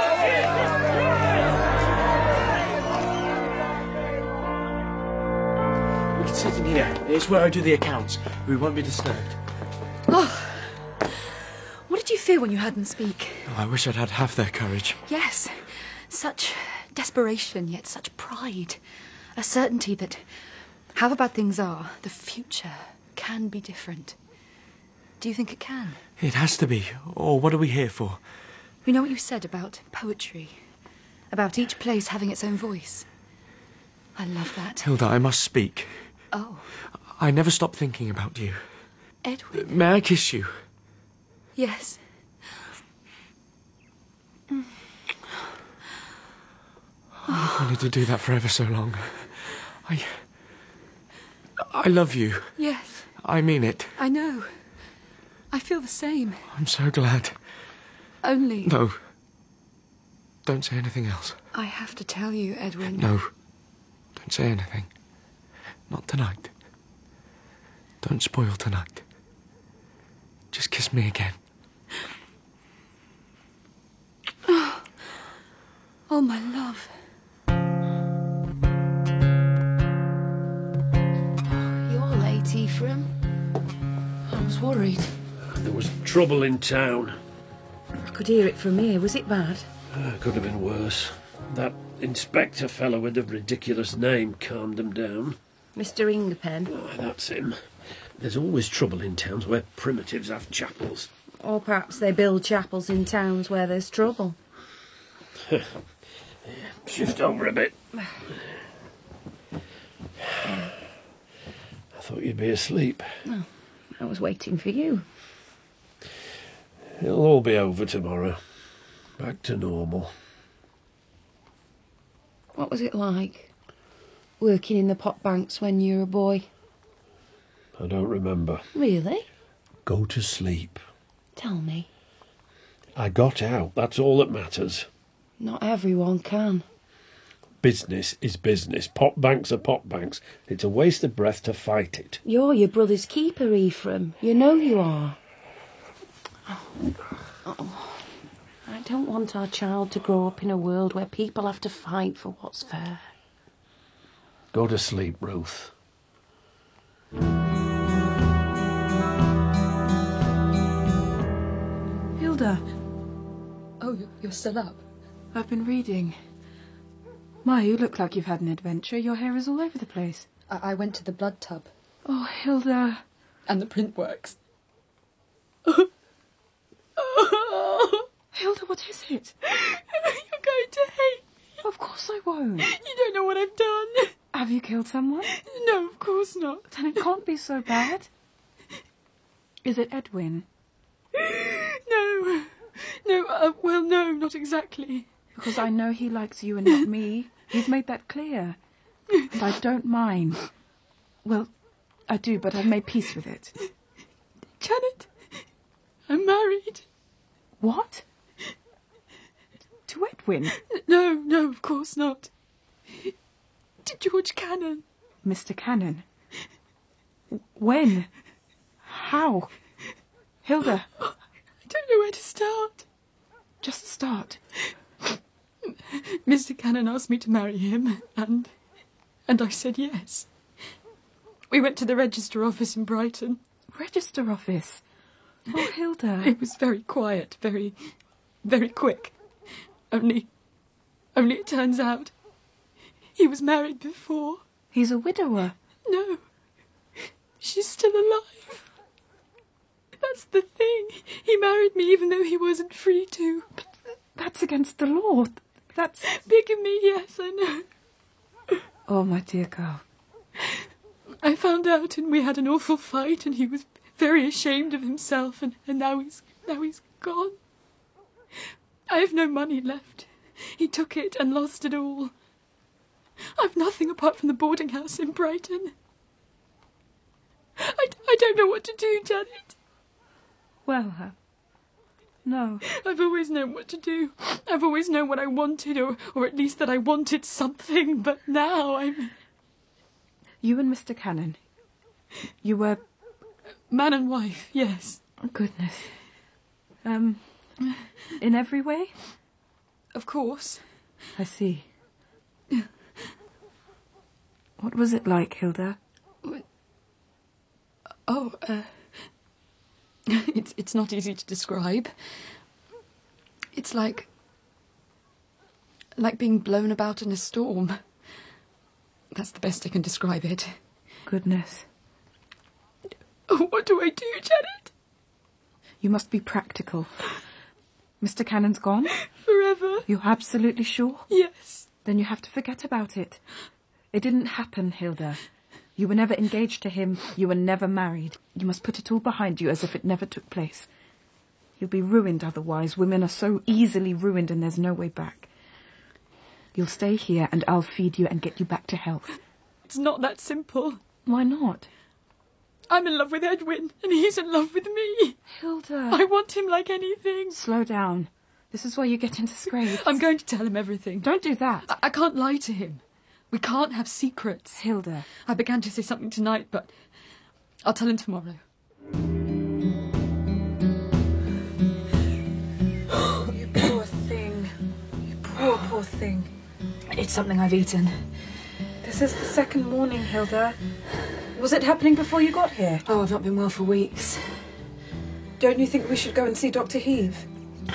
Speaker 13: this.
Speaker 16: We can sit in here. It's where I do the accounts. We won't be disturbed.
Speaker 13: Oh. What did you feel when you heard them speak?
Speaker 16: Oh, I wish I'd had half their courage.
Speaker 13: Yes. Such desperation, yet such pride. A certainty that, however bad things are, the future can be different. Do you think it can?
Speaker 16: It has to be. Or what are we here for?
Speaker 13: You know what you said about poetry? About each place having its own voice? I love that.
Speaker 16: Hilda, I must speak.
Speaker 13: Oh.
Speaker 16: I never stop thinking about you.
Speaker 13: Edwin?
Speaker 16: May I kiss you?
Speaker 13: Yes. Mm.
Speaker 16: I've wanted to do that for ever so long. I... I love you.
Speaker 13: Yes.
Speaker 16: I mean it.
Speaker 13: I know. I feel the same.
Speaker 16: I'm so glad.
Speaker 13: Only...
Speaker 16: No. Don't say anything else.
Speaker 13: I have to tell you, Edwin.
Speaker 16: No. Don't say anything. Not tonight. Don't spoil tonight. Just kiss me again.
Speaker 13: Oh, my love.
Speaker 9: Ephraim. I was worried.
Speaker 3: There was trouble in town.
Speaker 9: I could hear it from here. Was it bad?
Speaker 3: Uh, could have been worse. That inspector fellow with the ridiculous name calmed them down.
Speaker 9: Mister Ingerpen?
Speaker 3: Oh, that's him. There's always trouble in towns where primitives have chapels.
Speaker 9: Or perhaps they build chapels in towns where there's trouble.
Speaker 3: Yeah, shift over a bit. I thought you'd be asleep.
Speaker 9: Oh, I was waiting for you.
Speaker 3: It'll all be over tomorrow. Back to normal.
Speaker 9: What was it like, working in the pot banks when you were a boy?
Speaker 3: I don't remember.
Speaker 9: Really?
Speaker 3: Go to sleep.
Speaker 9: Tell me.
Speaker 3: I got out, that's all that matters.
Speaker 9: Not everyone can.
Speaker 3: Business is business. Pot banks are pot banks. It's a waste of breath to fight it.
Speaker 9: You're your brother's keeper, Ephraim. You know you are. Oh, I don't want our child to grow up in a world where people have to fight for what's fair.
Speaker 3: Go to sleep, Ruth.
Speaker 10: Hilda.
Speaker 14: Oh, you're still up?
Speaker 10: I've been reading. My, you look like you've had an adventure. Your hair is all over the place.
Speaker 14: I, I went to the blood tub.
Speaker 10: Oh, Hilda.
Speaker 14: And the print works.
Speaker 10: Hilda, what is it?
Speaker 14: You're going to hate me.
Speaker 10: Of course I won't.
Speaker 14: You don't know what I've done.
Speaker 10: Have you killed someone?
Speaker 14: No, of course not.
Speaker 10: Then it can't be so bad. Is it Edwin?
Speaker 14: No. No, uh, well, no, not exactly.
Speaker 10: Because I know he likes you and not me. He's made that clear. And I don't mind. Well, I do, but I've made peace with it.
Speaker 14: Janet, I'm married.
Speaker 10: What? To Edwin?
Speaker 14: No, no, of course not. To George Cannon.
Speaker 10: Mister Cannon? When? How? Hilda?
Speaker 14: I don't know where to start.
Speaker 10: Just start.
Speaker 14: Mister Cannon asked me to marry him, and... and I said yes. We went to the register office in Brighton.
Speaker 10: Register office? Oh, Hilda.
Speaker 14: It was very quiet, very... very quick. Only... only it turns out... he was married before.
Speaker 10: He's a widower?
Speaker 14: No. She's still alive. That's the thing. He married me even though he wasn't free to.
Speaker 10: But that's against the law. That's...
Speaker 14: bigamy, yes, I know.
Speaker 10: Oh, my dear girl.
Speaker 14: I found out and we had an awful fight and he was very ashamed of himself and, and now he's now he's gone. I have no money left. He took it and lost it all. I've nothing apart from the boarding house in Brighton. I, I don't know what to do, Janet.
Speaker 10: Well, uh, no.
Speaker 14: I've always known what to do. I've always known what I wanted, or, or at least that I wanted something, but now I'm...
Speaker 10: You and Mister Cannon, you were...
Speaker 14: Man and wife, yes.
Speaker 10: Oh, goodness. Um, in every way?
Speaker 14: Of course.
Speaker 10: I see. What was it like, Hilda?
Speaker 14: Oh, uh... It's, it's not easy to describe. It's like... like being blown about in a storm. That's the best I can describe it.
Speaker 10: Goodness.
Speaker 14: Oh, what do I do, Janet?
Speaker 10: You must be practical. Mister Cannon's gone?
Speaker 14: Forever.
Speaker 10: You're absolutely sure?
Speaker 14: Yes.
Speaker 10: Then you have to forget about it. It didn't happen, Hilda. You were never engaged to him. You were never married. You must put it all behind you as if it never took place. You'll be ruined otherwise. Women are so easily ruined and there's no way back. You'll stay here and I'll feed you and get you back to health.
Speaker 14: It's not that simple.
Speaker 10: Why not?
Speaker 14: I'm in love with Edwin and he's in love with me.
Speaker 10: Hilda.
Speaker 14: I want him like anything.
Speaker 10: Slow down. This is where you get into scrapes.
Speaker 14: I'm going to tell him everything.
Speaker 10: Don't do that.
Speaker 14: I, I can't lie to him. We can't have secrets.
Speaker 10: Hilda.
Speaker 14: I began to say something tonight, but I'll tell him tomorrow.
Speaker 10: You poor thing. You poor, poor thing.
Speaker 14: It's something I've eaten.
Speaker 10: This is the second morning, Hilda. Was it happening before you got here?
Speaker 14: Oh, I've not been well for weeks.
Speaker 10: Don't you think we should go and see Doctor Heath?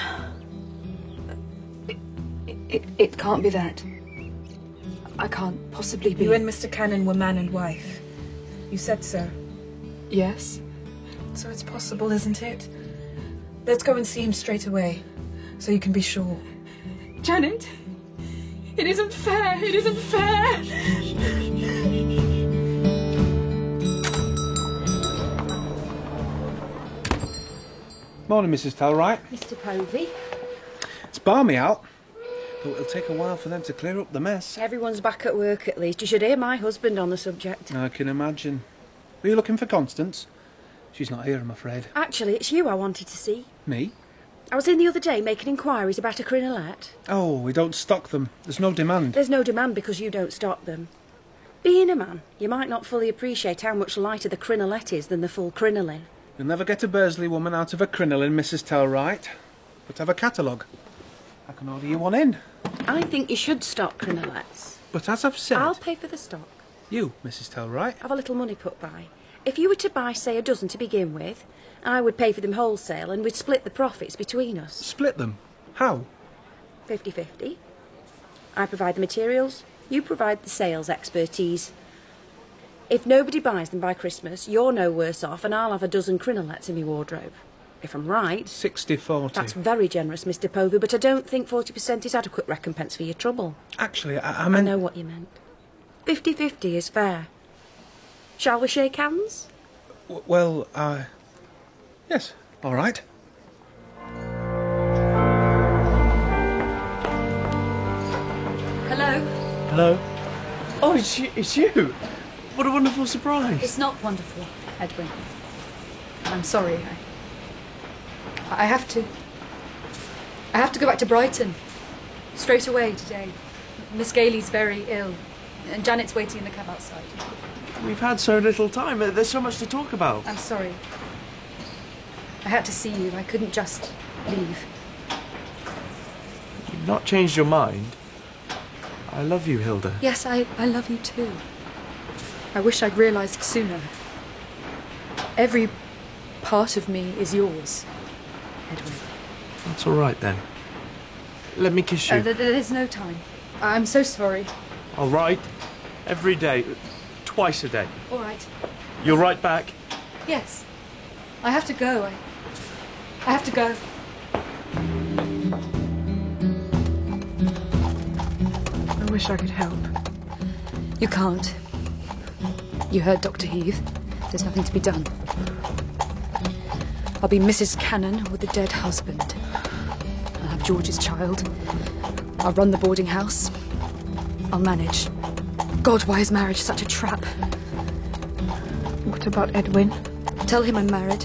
Speaker 14: It, it, it can't be that. I can't possibly be.
Speaker 10: You and Mister Cannon were man and wife. You said so.
Speaker 14: Yes.
Speaker 10: So it's possible, isn't it? Let's go and see him straight away, so you can be sure.
Speaker 14: Janet, it isn't fair. It isn't fair.
Speaker 8: Morning, Missus Tellwright.
Speaker 7: Mister Povey.
Speaker 8: It's balmy out, but it'll take a while for them to clear up the mess.
Speaker 9: Everyone's back at work at least. You should hear my husband on the subject.
Speaker 8: I can imagine. Were you looking for Constance? She's not here, I'm afraid.
Speaker 9: Actually, it's you I wanted to see.
Speaker 8: Me?
Speaker 9: I was in the other day making inquiries about a crinolet.
Speaker 8: Oh, we don't stock them. There's no demand.
Speaker 9: There's no demand because you don't stock them. Being a man, you might not fully appreciate how much lighter the crinolet is than the full crinoline.
Speaker 8: You'll never get a Bursley woman out of a crinoline, Missus Tellwright. But have a catalogue. I can order you one in.
Speaker 9: I think you should stock crinolets.
Speaker 8: But as I've said...
Speaker 9: I'll pay for the stock.
Speaker 8: You, Missus Tellwright.
Speaker 9: Have a little money put by. If you were to buy, say, a dozen to begin with, I would pay for them wholesale and we'd split the profits between us.
Speaker 8: Split them? How?
Speaker 9: fifty-fifty. I provide the materials, you provide the sales expertise. If nobody buys them by Christmas, you're no worse off and I'll have a dozen crinolets in my wardrobe. If I'm right...
Speaker 8: sixty forty.
Speaker 9: That's very generous, Mister Povey, but I don't think forty percent is adequate recompense for your trouble.
Speaker 8: Actually, I, I meant...
Speaker 9: I know what you meant. fifty-fifty is fair. Shall we shake hands?
Speaker 8: W well, uh... yes, all right.
Speaker 13: Hello?
Speaker 16: Hello? Oh, it's you, it's you! What a wonderful surprise!
Speaker 13: It's not wonderful, Edwin. I'm sorry. I, I have to... I have to go back to Brighton. Straight away today. Miss Gailey's very ill, and Janet's waiting in the cab outside.
Speaker 16: We've had so little time. There's so much to talk about.
Speaker 13: I'm sorry. I had to see you. I couldn't just leave.
Speaker 16: You've not changed your mind. I love you, Hilda.
Speaker 13: Yes, I, I love you too. I wish I'd realised sooner. Every part of me is yours, Edwin.
Speaker 16: That's all right, then. Let me kiss you.
Speaker 13: Uh, th there's no time. I'm so sorry.
Speaker 16: All right. Every day. Twice a day.
Speaker 13: All right.
Speaker 16: You'll write back?
Speaker 13: Yes. I have to go. I, I have to go.
Speaker 10: I wish I could help.
Speaker 13: You can't. You heard Doctor Heath. There's nothing to be done. I'll be Missus Cannon with a dead husband. I'll have George's child. I'll run the boarding house. I'll manage. God, why is marriage such a trap?
Speaker 10: What about Edwin?
Speaker 13: Tell him I'm married.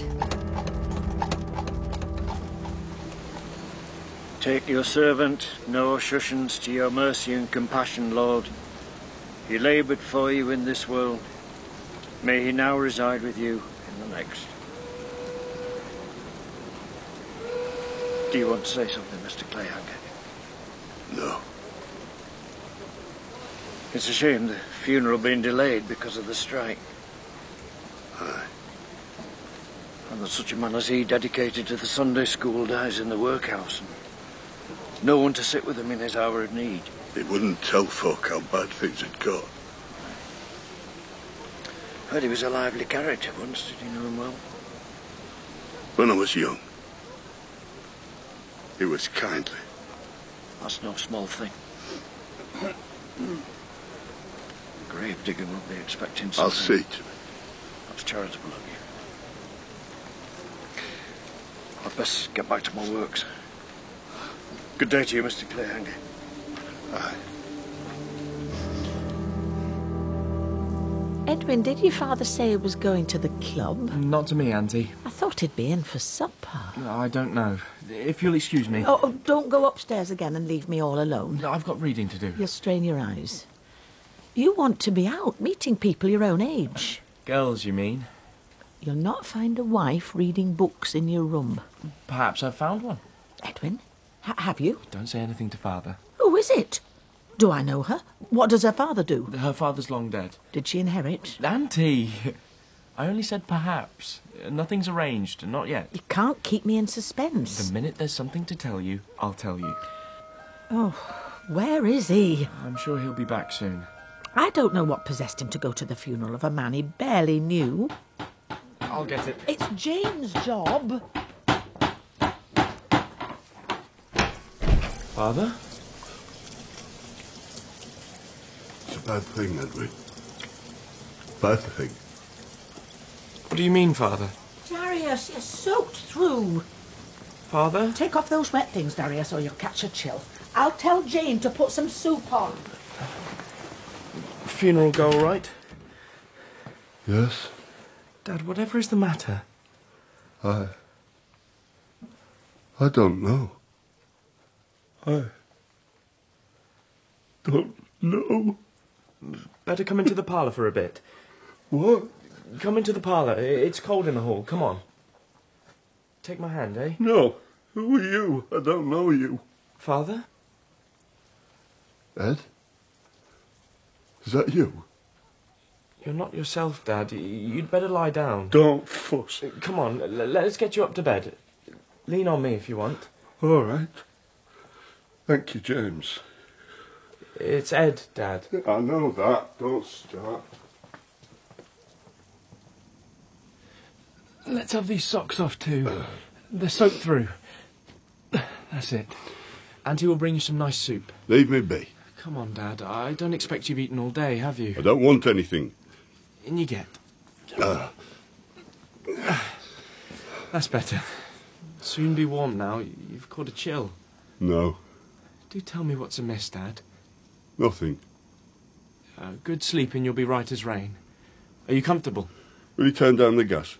Speaker 11: Take your servant, Noah Shushens, to your mercy and compassion, Lord. He laboured for you in this world. May he now reside with you in the next. Do you want to say something, Mister Clayhanger?
Speaker 2: No.
Speaker 11: It's a shame the funeral being delayed because of the strike.
Speaker 2: Aye.
Speaker 11: And that such a man as he, dedicated to the Sunday school, dies in the workhouse. And no one to sit with him in his hour of need.
Speaker 2: He wouldn't tell folk how bad things had got.
Speaker 11: Heard he was a lively character once. Did you know him well?
Speaker 2: When I was young, he was kindly.
Speaker 11: That's no small thing. Grave digger won't be expecting something.
Speaker 2: I'll see to it.
Speaker 11: That's charitable of you. I'd best get back to my works. Good day to you, Mister Clayhanger.
Speaker 2: Aye.
Speaker 20: Edwin, did your father say he was going to the club?
Speaker 16: Not to me, Auntie.
Speaker 20: I thought he'd be in for supper.
Speaker 16: I don't know. If you'll excuse me.
Speaker 20: Oh, oh, don't go upstairs again and leave me all alone.
Speaker 16: I've got reading to do.
Speaker 20: You'll strain your eyes. You want to be out, meeting people your own age.
Speaker 16: Girls, you mean?
Speaker 20: You'll not find a wife reading books in your room.
Speaker 16: Perhaps I've found one.
Speaker 20: Edwin, ha have you?
Speaker 16: Don't say anything to Father.
Speaker 20: Who is it? Do I know her? What does her father do?
Speaker 16: Her father's long dead.
Speaker 20: Did she inherit?
Speaker 16: Auntie, I only said perhaps. Nothing's arranged, not yet.
Speaker 20: You can't keep me in suspense.
Speaker 16: The minute there's something to tell you, I'll tell you.
Speaker 20: Oh, where is he?
Speaker 16: I'm sure he'll be back soon.
Speaker 20: I don't know what possessed him to go to the funeral of a man he barely knew.
Speaker 16: I'll get it.
Speaker 20: It's James' job.
Speaker 16: Father?
Speaker 2: It's a bad thing, Edwin. Bad thing.
Speaker 16: What do you mean, Father?
Speaker 20: Darius, you're soaked through.
Speaker 16: Father?
Speaker 20: Take off those wet things, Darius, or you'll catch a chill. I'll tell Jane to put some soup on.
Speaker 16: Funeral go all right?
Speaker 2: Yes?
Speaker 16: Dad, whatever is the matter?
Speaker 2: I... I don't know. I... don't know.
Speaker 16: Better come into the parlour for a bit.
Speaker 2: What?
Speaker 16: Come into the parlour. It's cold in the hall. Come on. Take my hand, eh?
Speaker 2: No. Who are you? I don't know you.
Speaker 16: Father?
Speaker 2: Ed? Is that you?
Speaker 16: You're not yourself, Dad. You'd better lie down.
Speaker 2: Don't fuss.
Speaker 16: Come on, let's get you up to bed. Lean on me if you want.
Speaker 2: All right. Thank you, James.
Speaker 16: It's Ed, Dad.
Speaker 2: I know that. Don't start.
Speaker 16: Let's have these socks off too. They're soaked through. That's it. Auntie will bring you some nice soup.
Speaker 2: Leave me be.
Speaker 16: Come on, Dad. I don't expect you've eaten all day, have you?
Speaker 2: I don't want anything.
Speaker 16: In you get.
Speaker 2: Uh.
Speaker 16: That's better. Soon be warm now. You've caught a chill.
Speaker 2: No.
Speaker 16: Do tell me what's amiss, Dad.
Speaker 2: Nothing.
Speaker 16: Uh, good sleep and you'll be right as rain. Are you comfortable?
Speaker 2: Will you turn down the gas?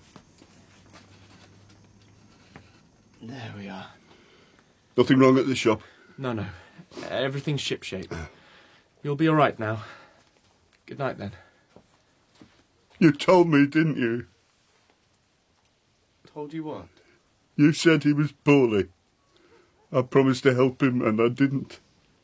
Speaker 16: There we are.
Speaker 2: Nothing wrong at the shop?
Speaker 16: No, no. Everything's shipshape. You'll be all right now. Good night, then.
Speaker 2: You told me, didn't you?
Speaker 16: Told you what?
Speaker 2: You said he was poorly. I promised to help him, and I didn't.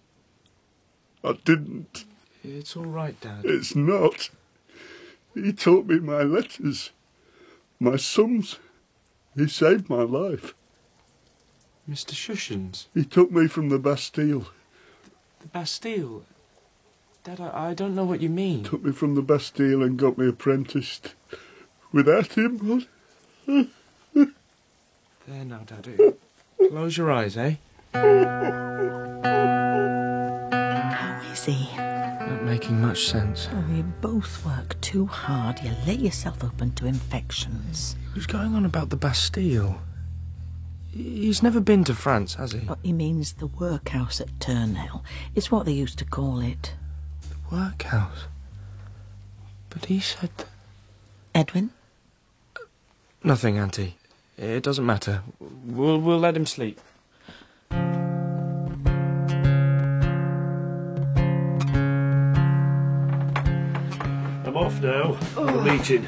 Speaker 2: I didn't.
Speaker 16: It's all right, Dad.
Speaker 2: It's not. He taught me my letters, my sums. He saved my life.
Speaker 16: Mister Shushens?
Speaker 2: He took me from the Bastille.
Speaker 16: The Bastille? Dad, I, I don't know what you mean.
Speaker 2: Took me from the Bastille and got me apprenticed. Without him...
Speaker 16: There now, Daddy. Close your eyes, eh?
Speaker 20: How is he?
Speaker 16: Not making much sense.
Speaker 20: Oh, you both work too hard. You lay yourself open to infections.
Speaker 16: Who's going on about the Bastille? He's never been to France, has he?
Speaker 20: What he means the workhouse at Turnhill. It's what they used to call it.
Speaker 16: The workhouse? But he said... That...
Speaker 20: Edwin?
Speaker 16: Nothing, Auntie. It doesn't matter. We'll, we'll let him sleep.
Speaker 3: I'm off now. For the meeting.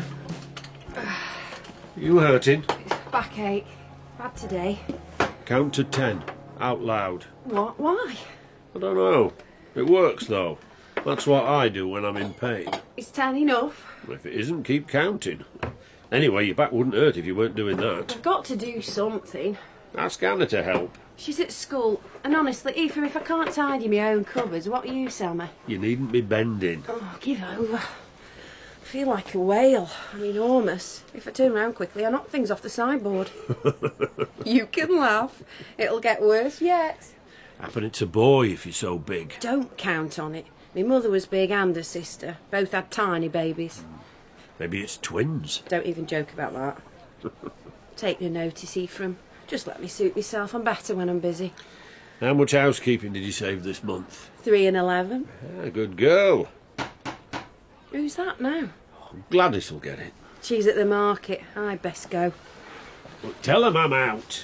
Speaker 3: You hurting?
Speaker 9: Backache. Bad today.
Speaker 3: Count to ten. Out loud.
Speaker 9: What? Why?
Speaker 3: I don't know. It works, though. That's what I do when I'm in pain.
Speaker 9: Is ten enough?
Speaker 3: If it isn't, keep counting. Anyway, your back wouldn't hurt if you weren't doing that.
Speaker 9: I've got to do something.
Speaker 3: Ask Anna to help.
Speaker 9: She's at school, and honestly, Ephraim, if I can't tidy my own cupboards, what you sell me?
Speaker 3: You needn't be bending.
Speaker 9: Oh, give over. I feel like a whale. I'm enormous. If I turn round quickly, I knock things off the sideboard. You can laugh. It'll get worse yet.
Speaker 3: Happen it's a boy if you're so big.
Speaker 9: Don't count on it. My mother was big and her sister. Both had tiny babies.
Speaker 3: Maybe it's twins.
Speaker 9: Don't even joke about that. Take no notice, Ephraim. Just let me suit myself. I'm better when I'm busy.
Speaker 3: How much housekeeping did you save this month?
Speaker 9: Three and eleven.
Speaker 3: Ah, good girl.
Speaker 9: Who's that now?
Speaker 3: Gladys will get it.
Speaker 9: She's at the market. I'd best go.
Speaker 3: But tell them I'm out.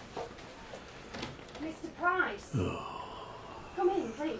Speaker 9: Mister Price.
Speaker 3: Oh.
Speaker 9: Come in, please.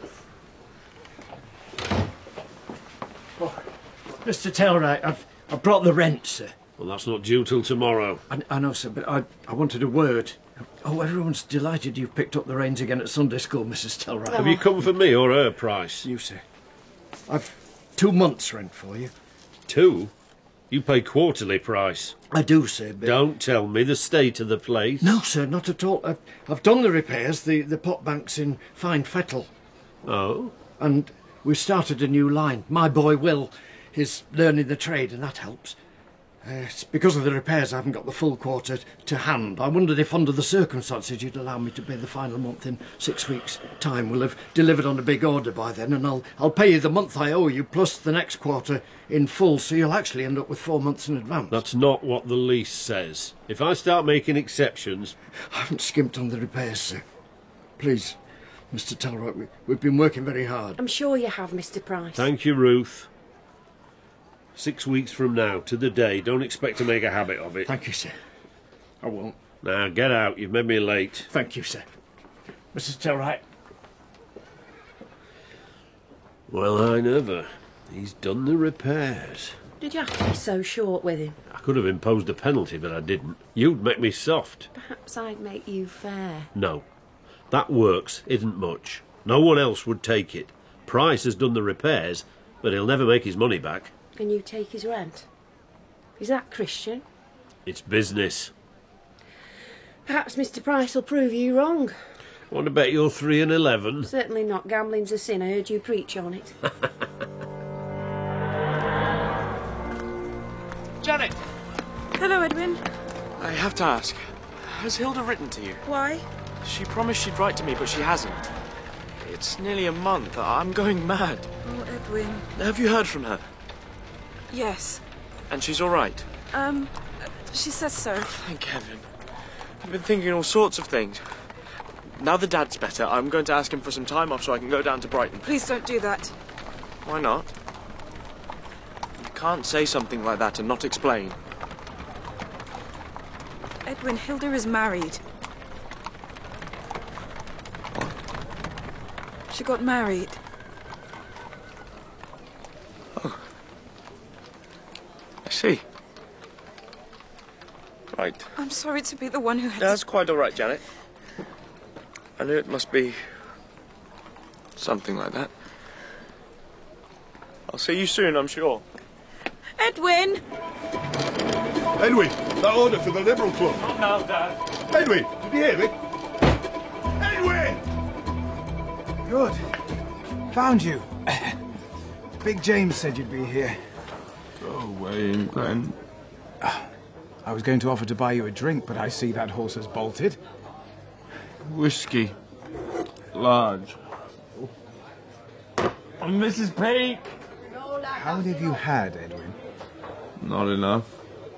Speaker 11: Oh, Mister Tellwright, I've, I've brought the rent, sir.
Speaker 3: Well, that's not due till tomorrow.
Speaker 11: I, I know, sir, but I, I wanted a word.
Speaker 21: Oh, everyone's delighted you've picked up the reins again at Sunday school, Missus Telwright.
Speaker 3: Have you come for me or her, Price?
Speaker 21: You, sir. I've two months' rent for you.
Speaker 3: Two? You pay quarterly, Price.
Speaker 21: I do, sir, but...
Speaker 3: Don't tell me the state of the place.
Speaker 21: No, sir, not at all. I've, I've done the repairs. The, the pot bank's in fine fettle.
Speaker 3: Oh?
Speaker 21: And we've started a new line. My boy Will is learning the trade, and that helps. Uh, it's because of the repairs I haven't got the full quarter to hand. I wondered if, under the circumstances, you'd allow me to pay the final month in six weeks' time. We'll have delivered on a big order by then, and I'll I'll pay you the month I owe you, plus the next quarter in full, so you'll actually end up with four months in advance.
Speaker 3: That's not what the lease says. If I start making exceptions...
Speaker 21: I haven't skimped on the repairs, sir. Please, Mister Telwright, we, we've been working very hard.
Speaker 20: I'm sure you have, Mister Price.
Speaker 3: Thank you, Ruth. Six weeks from now, to the day. Don't expect to make a habit of it.
Speaker 21: Thank you, sir. I won't.
Speaker 3: Now, get out. You've made me late.
Speaker 21: Thank you, sir. Missus Telwright.
Speaker 3: Well, I never. He's done the repairs.
Speaker 20: Did you have to be so short with him?
Speaker 3: I could have imposed a penalty, but I didn't. You'd make me soft.
Speaker 20: Perhaps I'd make you fair.
Speaker 3: No. That works isn't much. No one else would take it. Price has done the repairs, but he'll never make his money back.
Speaker 20: Can you take his rent? Is that Christian?
Speaker 3: It's business.
Speaker 20: Perhaps Mister Price will prove you wrong.
Speaker 3: Want to bet you're three and eleven?
Speaker 20: Certainly not. Gambling's a sin. I heard you preach on it.
Speaker 12: Janet!
Speaker 10: Hello, Edwin.
Speaker 12: I have to ask, has Hilda written to you?
Speaker 10: Why?
Speaker 12: She promised she'd write to me, but she hasn't. It's nearly a month. I'm going mad.
Speaker 10: Oh, Edwin.
Speaker 12: Have you heard from her?
Speaker 10: Yes.
Speaker 12: And she's all right?
Speaker 10: Um, she says so.
Speaker 12: Thank heaven. I've been thinking all sorts of things. Now the dad's better, I'm going to ask him for some time off so I can go down to Brighton.
Speaker 10: Please don't do that.
Speaker 12: Why not? You can't say something like that and not explain.
Speaker 10: Edwin, Hilda is married.
Speaker 12: What?
Speaker 10: She got married.
Speaker 12: Oh. I see. Right.
Speaker 10: I'm sorry to be the one who had
Speaker 12: That's
Speaker 10: to...
Speaker 12: quite all right, Janet. I knew it must be something like that. I'll see you soon, I'm sure.
Speaker 10: Edwin!
Speaker 2: Edwin, that order for the Liberal Club.
Speaker 6: Not now, Dad.
Speaker 2: Edwin, did you hear me? Edwin!
Speaker 1: Good. Found you. Big James said you'd be here.
Speaker 22: Go away, England.
Speaker 1: I was going to offer to buy you a drink, but I see that horse has bolted.
Speaker 22: Whiskey. Large. And Missus Peake!
Speaker 1: How many have you had, Edwin?
Speaker 22: Not enough.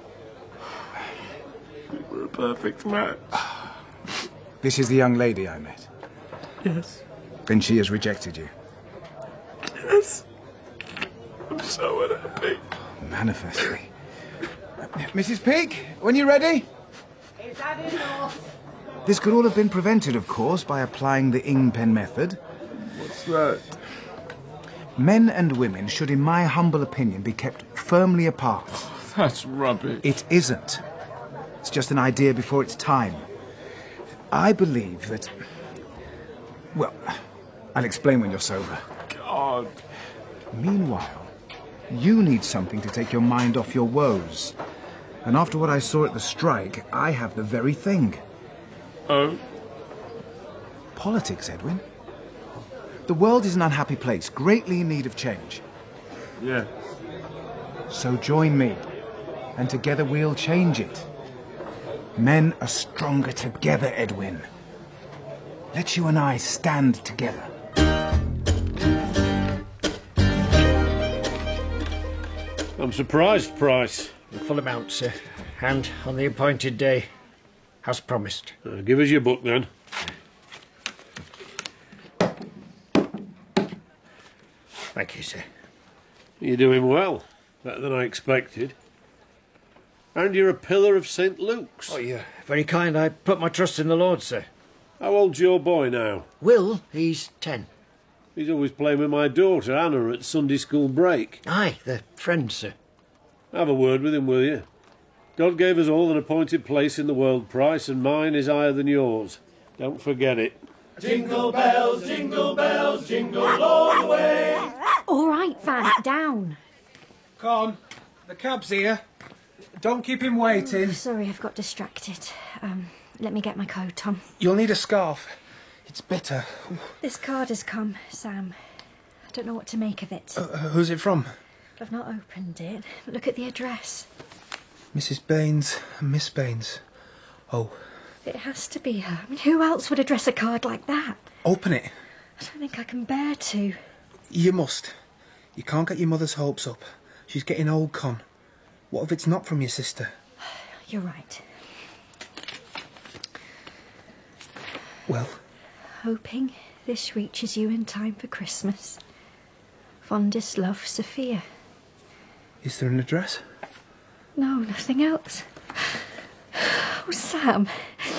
Speaker 22: We were a perfect match.
Speaker 1: This is the young lady I met.
Speaker 22: Yes.
Speaker 1: Then she has rejected you.
Speaker 22: Yes. I'm so unhappy.
Speaker 1: Manifestly. Missus Peake, when you're ready.
Speaker 4: Is that enough?
Speaker 1: This could all have been prevented, of course, by applying the Ingpen method.
Speaker 22: What's that?
Speaker 1: Men and women should, in my humble opinion, be kept firmly apart.
Speaker 22: Oh, that's rubbish.
Speaker 1: It isn't. It's just an idea before its time. I believe that... Well, I'll explain when you're sober.
Speaker 22: God.
Speaker 1: Meanwhile, you need something to take your mind off your woes. And after what I saw at the strike, I have the very thing.
Speaker 22: Oh?
Speaker 1: Politics, Edwin. The world is an unhappy place, greatly in need of change.
Speaker 22: Yeah.
Speaker 1: So join me, and together we'll change it. Men are stronger together, Edwin. Let you and I stand together.
Speaker 3: I'm surprised, Price.
Speaker 21: The full amount, sir. And on the appointed day, as promised.
Speaker 3: Uh, give us your book, then.
Speaker 21: Thank you, sir.
Speaker 3: You're doing well. Better than I expected. And you're a pillar of Saint Luke's.
Speaker 21: Oh, you're very kind. I put my trust in the Lord, sir.
Speaker 3: How old's your boy now?
Speaker 21: Will, he's ten.
Speaker 3: He's always playing with my daughter, Anna, at Sunday school break.
Speaker 21: Aye, they're friends, sir.
Speaker 3: Have a word with him, will you? God gave us all an appointed place in the world, Price, and mine is higher than yours. Don't forget it.
Speaker 5: Jingle bells, jingle bells, jingle all the way.
Speaker 7: All right, Van, down.
Speaker 8: Con, the cab's here. Don't keep him waiting.
Speaker 7: Oh, sorry, I've got distracted. Um, let me get my coat, Tom.
Speaker 8: You'll need a scarf. It's bitter.
Speaker 7: This card has come, Sam. I don't know what to make of it.
Speaker 8: Uh, who's it from?
Speaker 7: I've not opened it. Look at the address.
Speaker 8: Missus Baines and Miss Baines. Oh.
Speaker 7: It has to be her. I mean, who else would address a card like that?
Speaker 8: Open it.
Speaker 7: I don't think I can bear to.
Speaker 8: You must. You can't get your mother's hopes up. She's getting old, Con. What if it's not from your sister?
Speaker 7: You're right.
Speaker 8: Well?
Speaker 7: Hoping this reaches you in time for Christmas. Fondest love, Sophia.
Speaker 8: Is there an address?
Speaker 7: No, nothing else. Oh, Sam.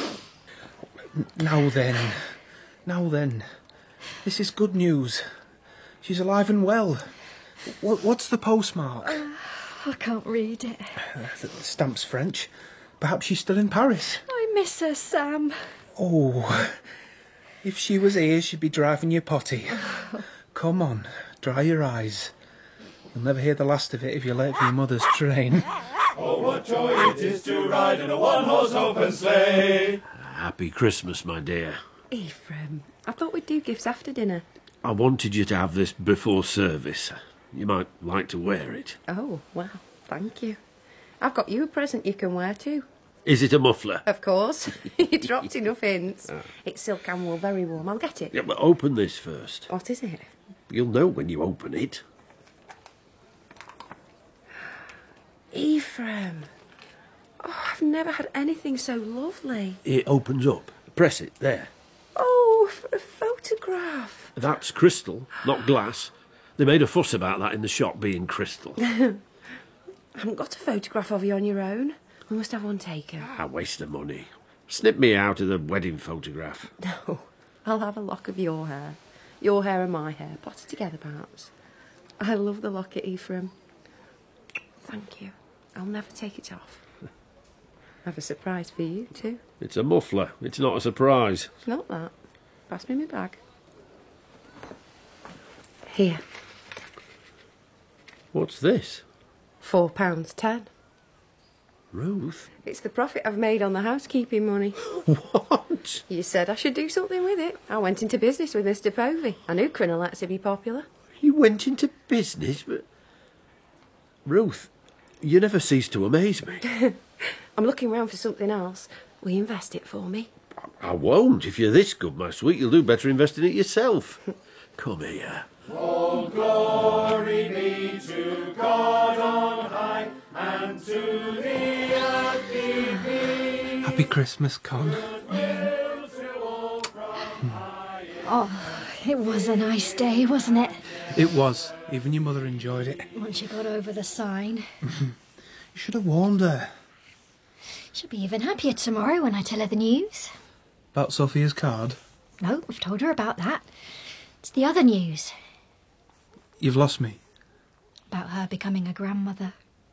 Speaker 8: Now then. Now then. This is good news. She's alive and well. What, what's the postmark?
Speaker 7: Uh, I can't read it.
Speaker 8: Uh, the stamp's French. Perhaps she's still in Paris.
Speaker 7: I miss her, Sam.
Speaker 8: Oh, if she was here, she'd be driving you potty. Come on, dry your eyes. You'll never hear the last of it if you're late for your mother's train.
Speaker 5: Oh, what joy it is to ride in a one-horse open sleigh.
Speaker 3: Happy Christmas, my dear.
Speaker 9: Ephraim, I thought we'd do gifts after dinner.
Speaker 3: I wanted you to have this before service. You might like to wear it.
Speaker 9: Oh, wow, thank you. I've got you a present you can wear too.
Speaker 3: Is it a muffler?
Speaker 9: Of course. You dropped enough hints. Oh. It's silk and wool, very warm. I'll get it.
Speaker 3: Yeah, but open this first.
Speaker 9: What is it?
Speaker 3: You'll know when you open it.
Speaker 9: Ephraim. Oh, I've never had anything so lovely.
Speaker 3: It opens up. Press it, there.
Speaker 9: Oh, for a photograph.
Speaker 3: That's crystal, not glass. They made a fuss about that in the shop being crystal.
Speaker 9: I haven't got a photograph of you on your own. We must have one taken.
Speaker 3: Ah, waste of money. Snip me out of the wedding photograph.
Speaker 9: No, I'll have a lock of your hair. Your hair and my hair, potted together perhaps. I love the locket, Ephraim. Thank you. I'll never take it off. I have a surprise for you, too.
Speaker 3: It's a muffler. It's not a surprise.
Speaker 9: It's not that. Pass me my bag. Here.
Speaker 3: What's this?
Speaker 9: Four pounds ten.
Speaker 3: Ruth?
Speaker 9: It's the profit I've made on the housekeeping money.
Speaker 3: What?
Speaker 9: You said I should do something with it. I went into business with Mister Povey. I knew crinolines would be popular.
Speaker 3: You went into business? But... Ruth, you never cease to amaze me.
Speaker 9: I'm looking round for something else. Will you invest it for me?
Speaker 3: I won't. If you're this good, my sweet, you'll do better investing it yourself. Come here.
Speaker 5: All glory be to God on high, and to the earth be.
Speaker 8: Happy Christmas, Con.
Speaker 7: Oh, it was a nice day, wasn't it?
Speaker 8: It was. Even your mother enjoyed it.
Speaker 7: Once you got over the sign.
Speaker 8: You should have warned her.
Speaker 7: She'll be even happier tomorrow when I tell her the news.
Speaker 8: About Sophia's card?
Speaker 7: No, I've told her about that. It's the other news.
Speaker 8: You've lost me.
Speaker 7: About her becoming a grandmother.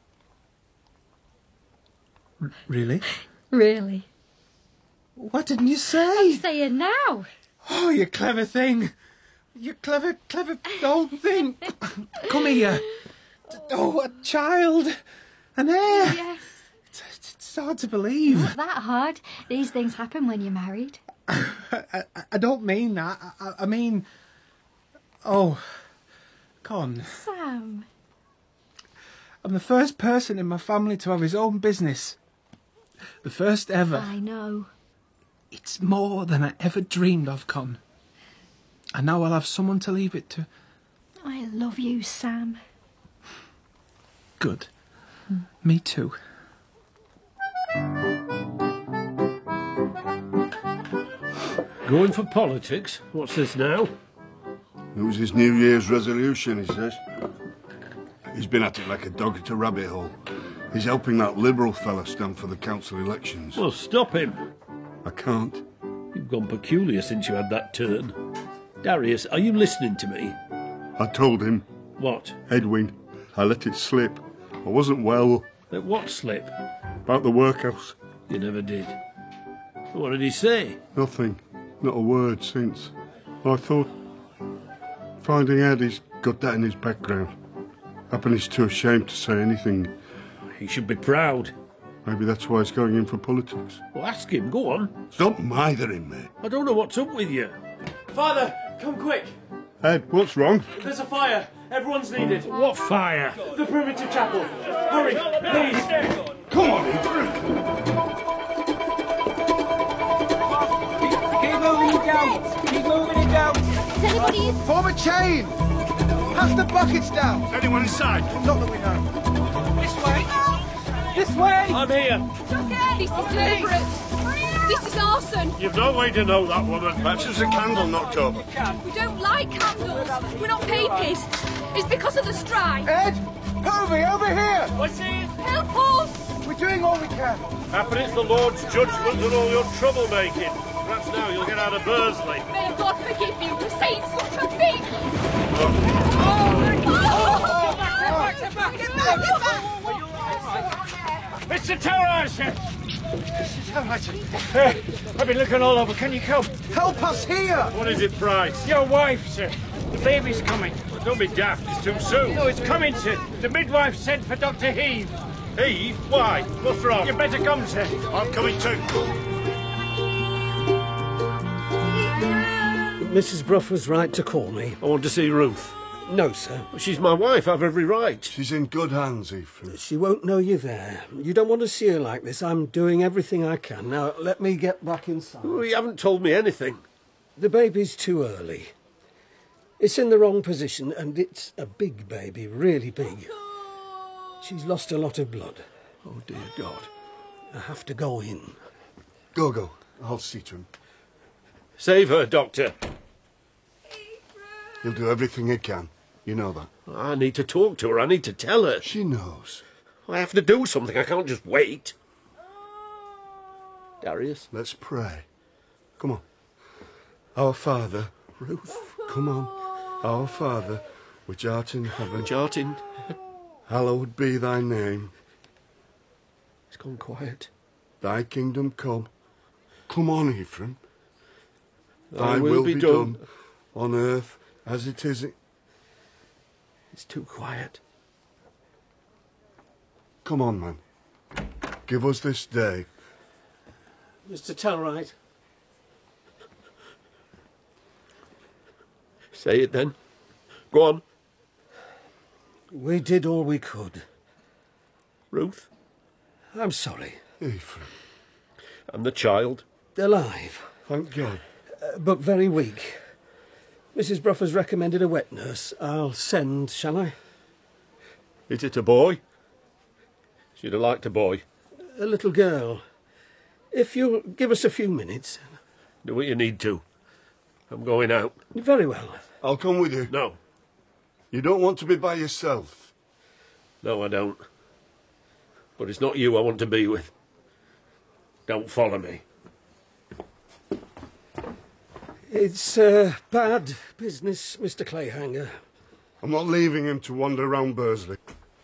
Speaker 8: R- really?
Speaker 7: Really?
Speaker 8: What didn't you say?
Speaker 7: I'm saying now.
Speaker 8: Oh, you clever thing. You clever, clever old thing. Come here. Oh, a child. An heir.
Speaker 7: Yes.
Speaker 8: It's, it's hard to believe.
Speaker 7: Not that hard. These things happen when you're married.
Speaker 8: I, I, I don't mean that. I, I mean... Oh, Con.
Speaker 7: Sam.
Speaker 8: I'm the first person in my family to have his own business. The first ever.
Speaker 7: I know.
Speaker 8: It's more than I ever dreamed of, Con. And now I'll have someone to leave it to.
Speaker 7: I love you, Sam.
Speaker 8: Good. Hmm. Me too.
Speaker 3: Going for politics? What's this now?
Speaker 2: It was his New Year's resolution, he says. He's been at it like a dog at a rabbit hole. He's helping that Liberal fella stand for the council elections.
Speaker 3: Well, stop him.
Speaker 2: I can't.
Speaker 3: You've gone peculiar since you had that turn. Darius, are you listening to me?
Speaker 2: I told him.
Speaker 3: What?
Speaker 2: Edwin. I let it slip. I wasn't well.
Speaker 3: Let what slip?
Speaker 2: About the workhouse.
Speaker 3: You never did. What did he say?
Speaker 2: Nothing. Not a word since. I thought... Finding out he's got that in his background. Happen he's too ashamed to say anything.
Speaker 3: He should be proud.
Speaker 2: Maybe that's why he's going in for politics.
Speaker 3: Well, ask him. Go on.
Speaker 2: Stop mithering me.
Speaker 3: I don't know what's up with you.
Speaker 12: Father, come quick.
Speaker 2: Ed, what's wrong?
Speaker 12: There's a fire. Everyone's needed.
Speaker 3: What fire?
Speaker 12: The primitive chapel. Hurry, please.
Speaker 2: Come on, Ed.
Speaker 8: Keep moving it down. Keep moving it down.
Speaker 15: Is anybody in?
Speaker 8: Form a chain. Pass the buckets down.
Speaker 2: Is anyone inside?
Speaker 8: Not that we know. This way. This way.
Speaker 12: I'm here.
Speaker 15: This is deliberate. This is arson.
Speaker 3: You've no way to know that woman.
Speaker 2: Perhaps there's a candle knocked over.
Speaker 15: We don't like candles. We're not papists. It's because of the strike.
Speaker 8: Ed, Povey, over here.
Speaker 12: What's it?
Speaker 15: Help us.
Speaker 8: We're doing all we can.
Speaker 3: Happen it's the Lord's judgment on all your troublemaking. Perhaps now you'll get out of Bursley.
Speaker 15: May God forgive you for saying such a thing.
Speaker 12: Mister Terrorizer! Mister Terrorizer! I've been looking all over. Can you come?
Speaker 8: Help us here.
Speaker 3: What is it, Price?
Speaker 12: Your wife, sir. The baby's coming.
Speaker 3: Well, don't be daft. It's too soon.
Speaker 12: No, it's coming, sir. The midwife sent for Doctor Heave.
Speaker 3: Heave? Why? What's wrong?
Speaker 12: You better come, sir.
Speaker 2: I'm coming too.
Speaker 17: Missus Bruff was right to call me.
Speaker 3: I want to see Ruth.
Speaker 17: No, sir.
Speaker 3: She's my wife. I've every right.
Speaker 2: She's in good hands, Ephraim.
Speaker 17: She won't know you there. You don't want to see her like this. I'm doing everything I can. Now, let me get back inside.
Speaker 3: Well, you haven't told me anything.
Speaker 17: The baby's too early. It's in the wrong position, and it's a big baby, really big. She's lost a lot of blood.
Speaker 3: Oh, dear God.
Speaker 17: I have to go in.
Speaker 2: Go, go. I'll see to him.
Speaker 3: Save her, Doctor.
Speaker 2: He'll do everything he can. You know that.
Speaker 3: I need to talk to her. I need to tell her.
Speaker 2: She knows.
Speaker 3: I have to do something. I can't just wait. Darius?
Speaker 2: Let's pray. Come on. Our Father.
Speaker 3: Ruth?
Speaker 2: Come on. Our Father, which art in heaven.
Speaker 3: Which art in...
Speaker 2: Hallowed be thy name.
Speaker 3: It's gone quiet.
Speaker 2: Thy kingdom come. Come on, Ephraim.
Speaker 3: Thy will be done.
Speaker 2: On earth as it is in...
Speaker 3: It's too quiet.
Speaker 2: Come on, man. Give us this day.
Speaker 17: Mister Tellwright.
Speaker 3: Say it then. Go on.
Speaker 17: We did all we could.
Speaker 3: Ruth?
Speaker 17: I'm sorry.
Speaker 2: Ephraim.
Speaker 3: And the child?
Speaker 17: Alive.
Speaker 2: Thank God.
Speaker 17: Uh, but very weak. Missus Bruff has recommended a wet nurse. I'll send, shall I?
Speaker 3: Is it a boy? She'd have liked a boy.
Speaker 17: A little girl. If you'll give us a few minutes.
Speaker 3: Do what you need to. I'm going out.
Speaker 17: Very well.
Speaker 2: I'll come with you.
Speaker 3: No.
Speaker 2: You don't want to be by yourself.
Speaker 3: No, I don't. But it's not you I want to be with. Don't follow me.
Speaker 17: It's uh, bad business, Mister Clayhanger.
Speaker 2: I'm not leaving him to wander round Bursley.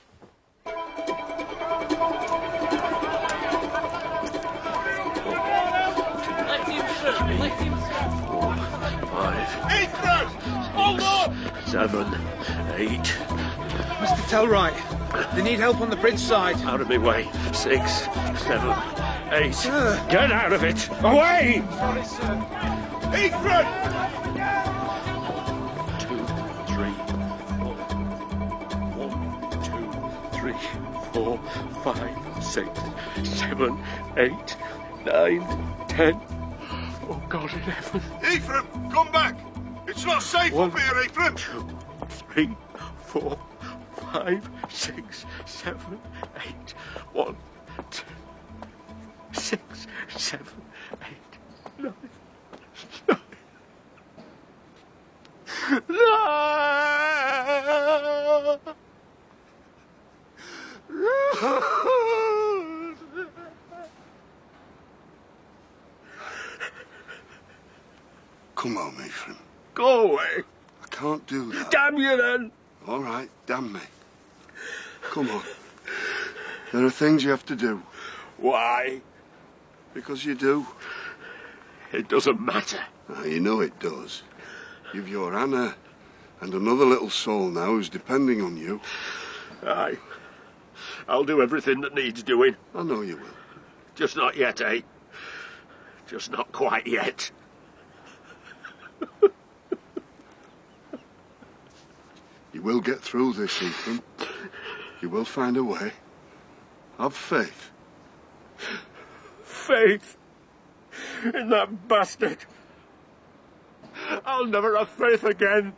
Speaker 12: Let him through. Let him
Speaker 3: Four, five,
Speaker 12: Ephraim! Hold on!
Speaker 3: seven, eight.
Speaker 8: Mister Tellwright, they need help on the bridge side.
Speaker 3: Out of my way. Six, seven, eight.
Speaker 8: Sir.
Speaker 3: Get out of it! Away!
Speaker 8: Sorry, sir.
Speaker 2: Ephraim!
Speaker 3: Two, three, four. One, two, three, four, five, six, seven, eight, nine, ten. Oh, God in heaven.
Speaker 2: Ephraim, come back! It's not safe
Speaker 3: One,
Speaker 2: up here, Ephraim!
Speaker 3: Two, three, four, five, six, seven, eight. One, two, six, seven, eight, nine.
Speaker 2: No! Come on, Ephraim.
Speaker 3: Go away.
Speaker 2: I can't do that.
Speaker 3: Damn you then.
Speaker 2: All right, damn me. Come on. There are things you have to do.
Speaker 3: Why?
Speaker 2: Because you do.
Speaker 3: It doesn't matter.
Speaker 2: Ah, you know it does. You've your Anna and another little soul now who's depending on you.
Speaker 3: Aye. I'll do everything that needs doing.
Speaker 2: I know you will.
Speaker 3: Just not yet, eh? Just not quite yet.
Speaker 2: You will get through this, Ethan. You will find a way. Have faith.
Speaker 3: Faith in that bastard. I'll never have faith again.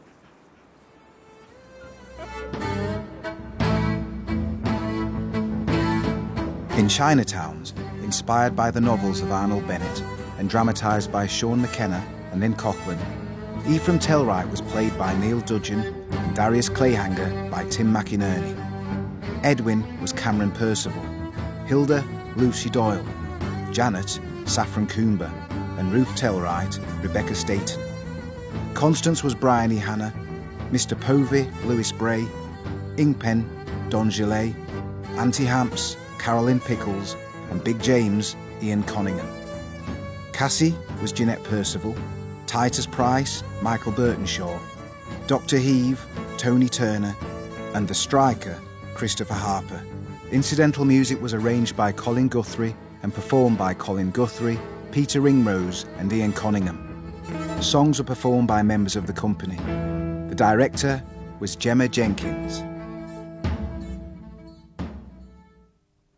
Speaker 1: In Chinatowns, inspired by the novels of Arnold Bennett and dramatised by Sean McKenna and Lynn Coughlin, Ephraim Tellwright was played by Neil Dudgeon and Darius Clayhanger by Tim McInerney. Edwin was Cameron Percival, Hilda, Lucy Doyle, Janet, Saffron Coomber, and Ruth Tellwright, Rebecca Staten. Constance was Bryony Hanna, Mister Povey, Lewis Bray, Ingpen, Don Gillet, Auntie Hamps, Carolyn Pickles, and Big James, Ian Conningham. Cassie was Jeanette Percival, Titus Price, Michael Burtonshaw, Doctor Heave, Tony Turner, and the Striker, Christopher Harper. Incidental music was arranged by Colin Guthrie and performed by Colin Guthrie, Peter Ringrose, and Ian Conningham. Songs were performed by members of the company. The director was Gemma Jenkins.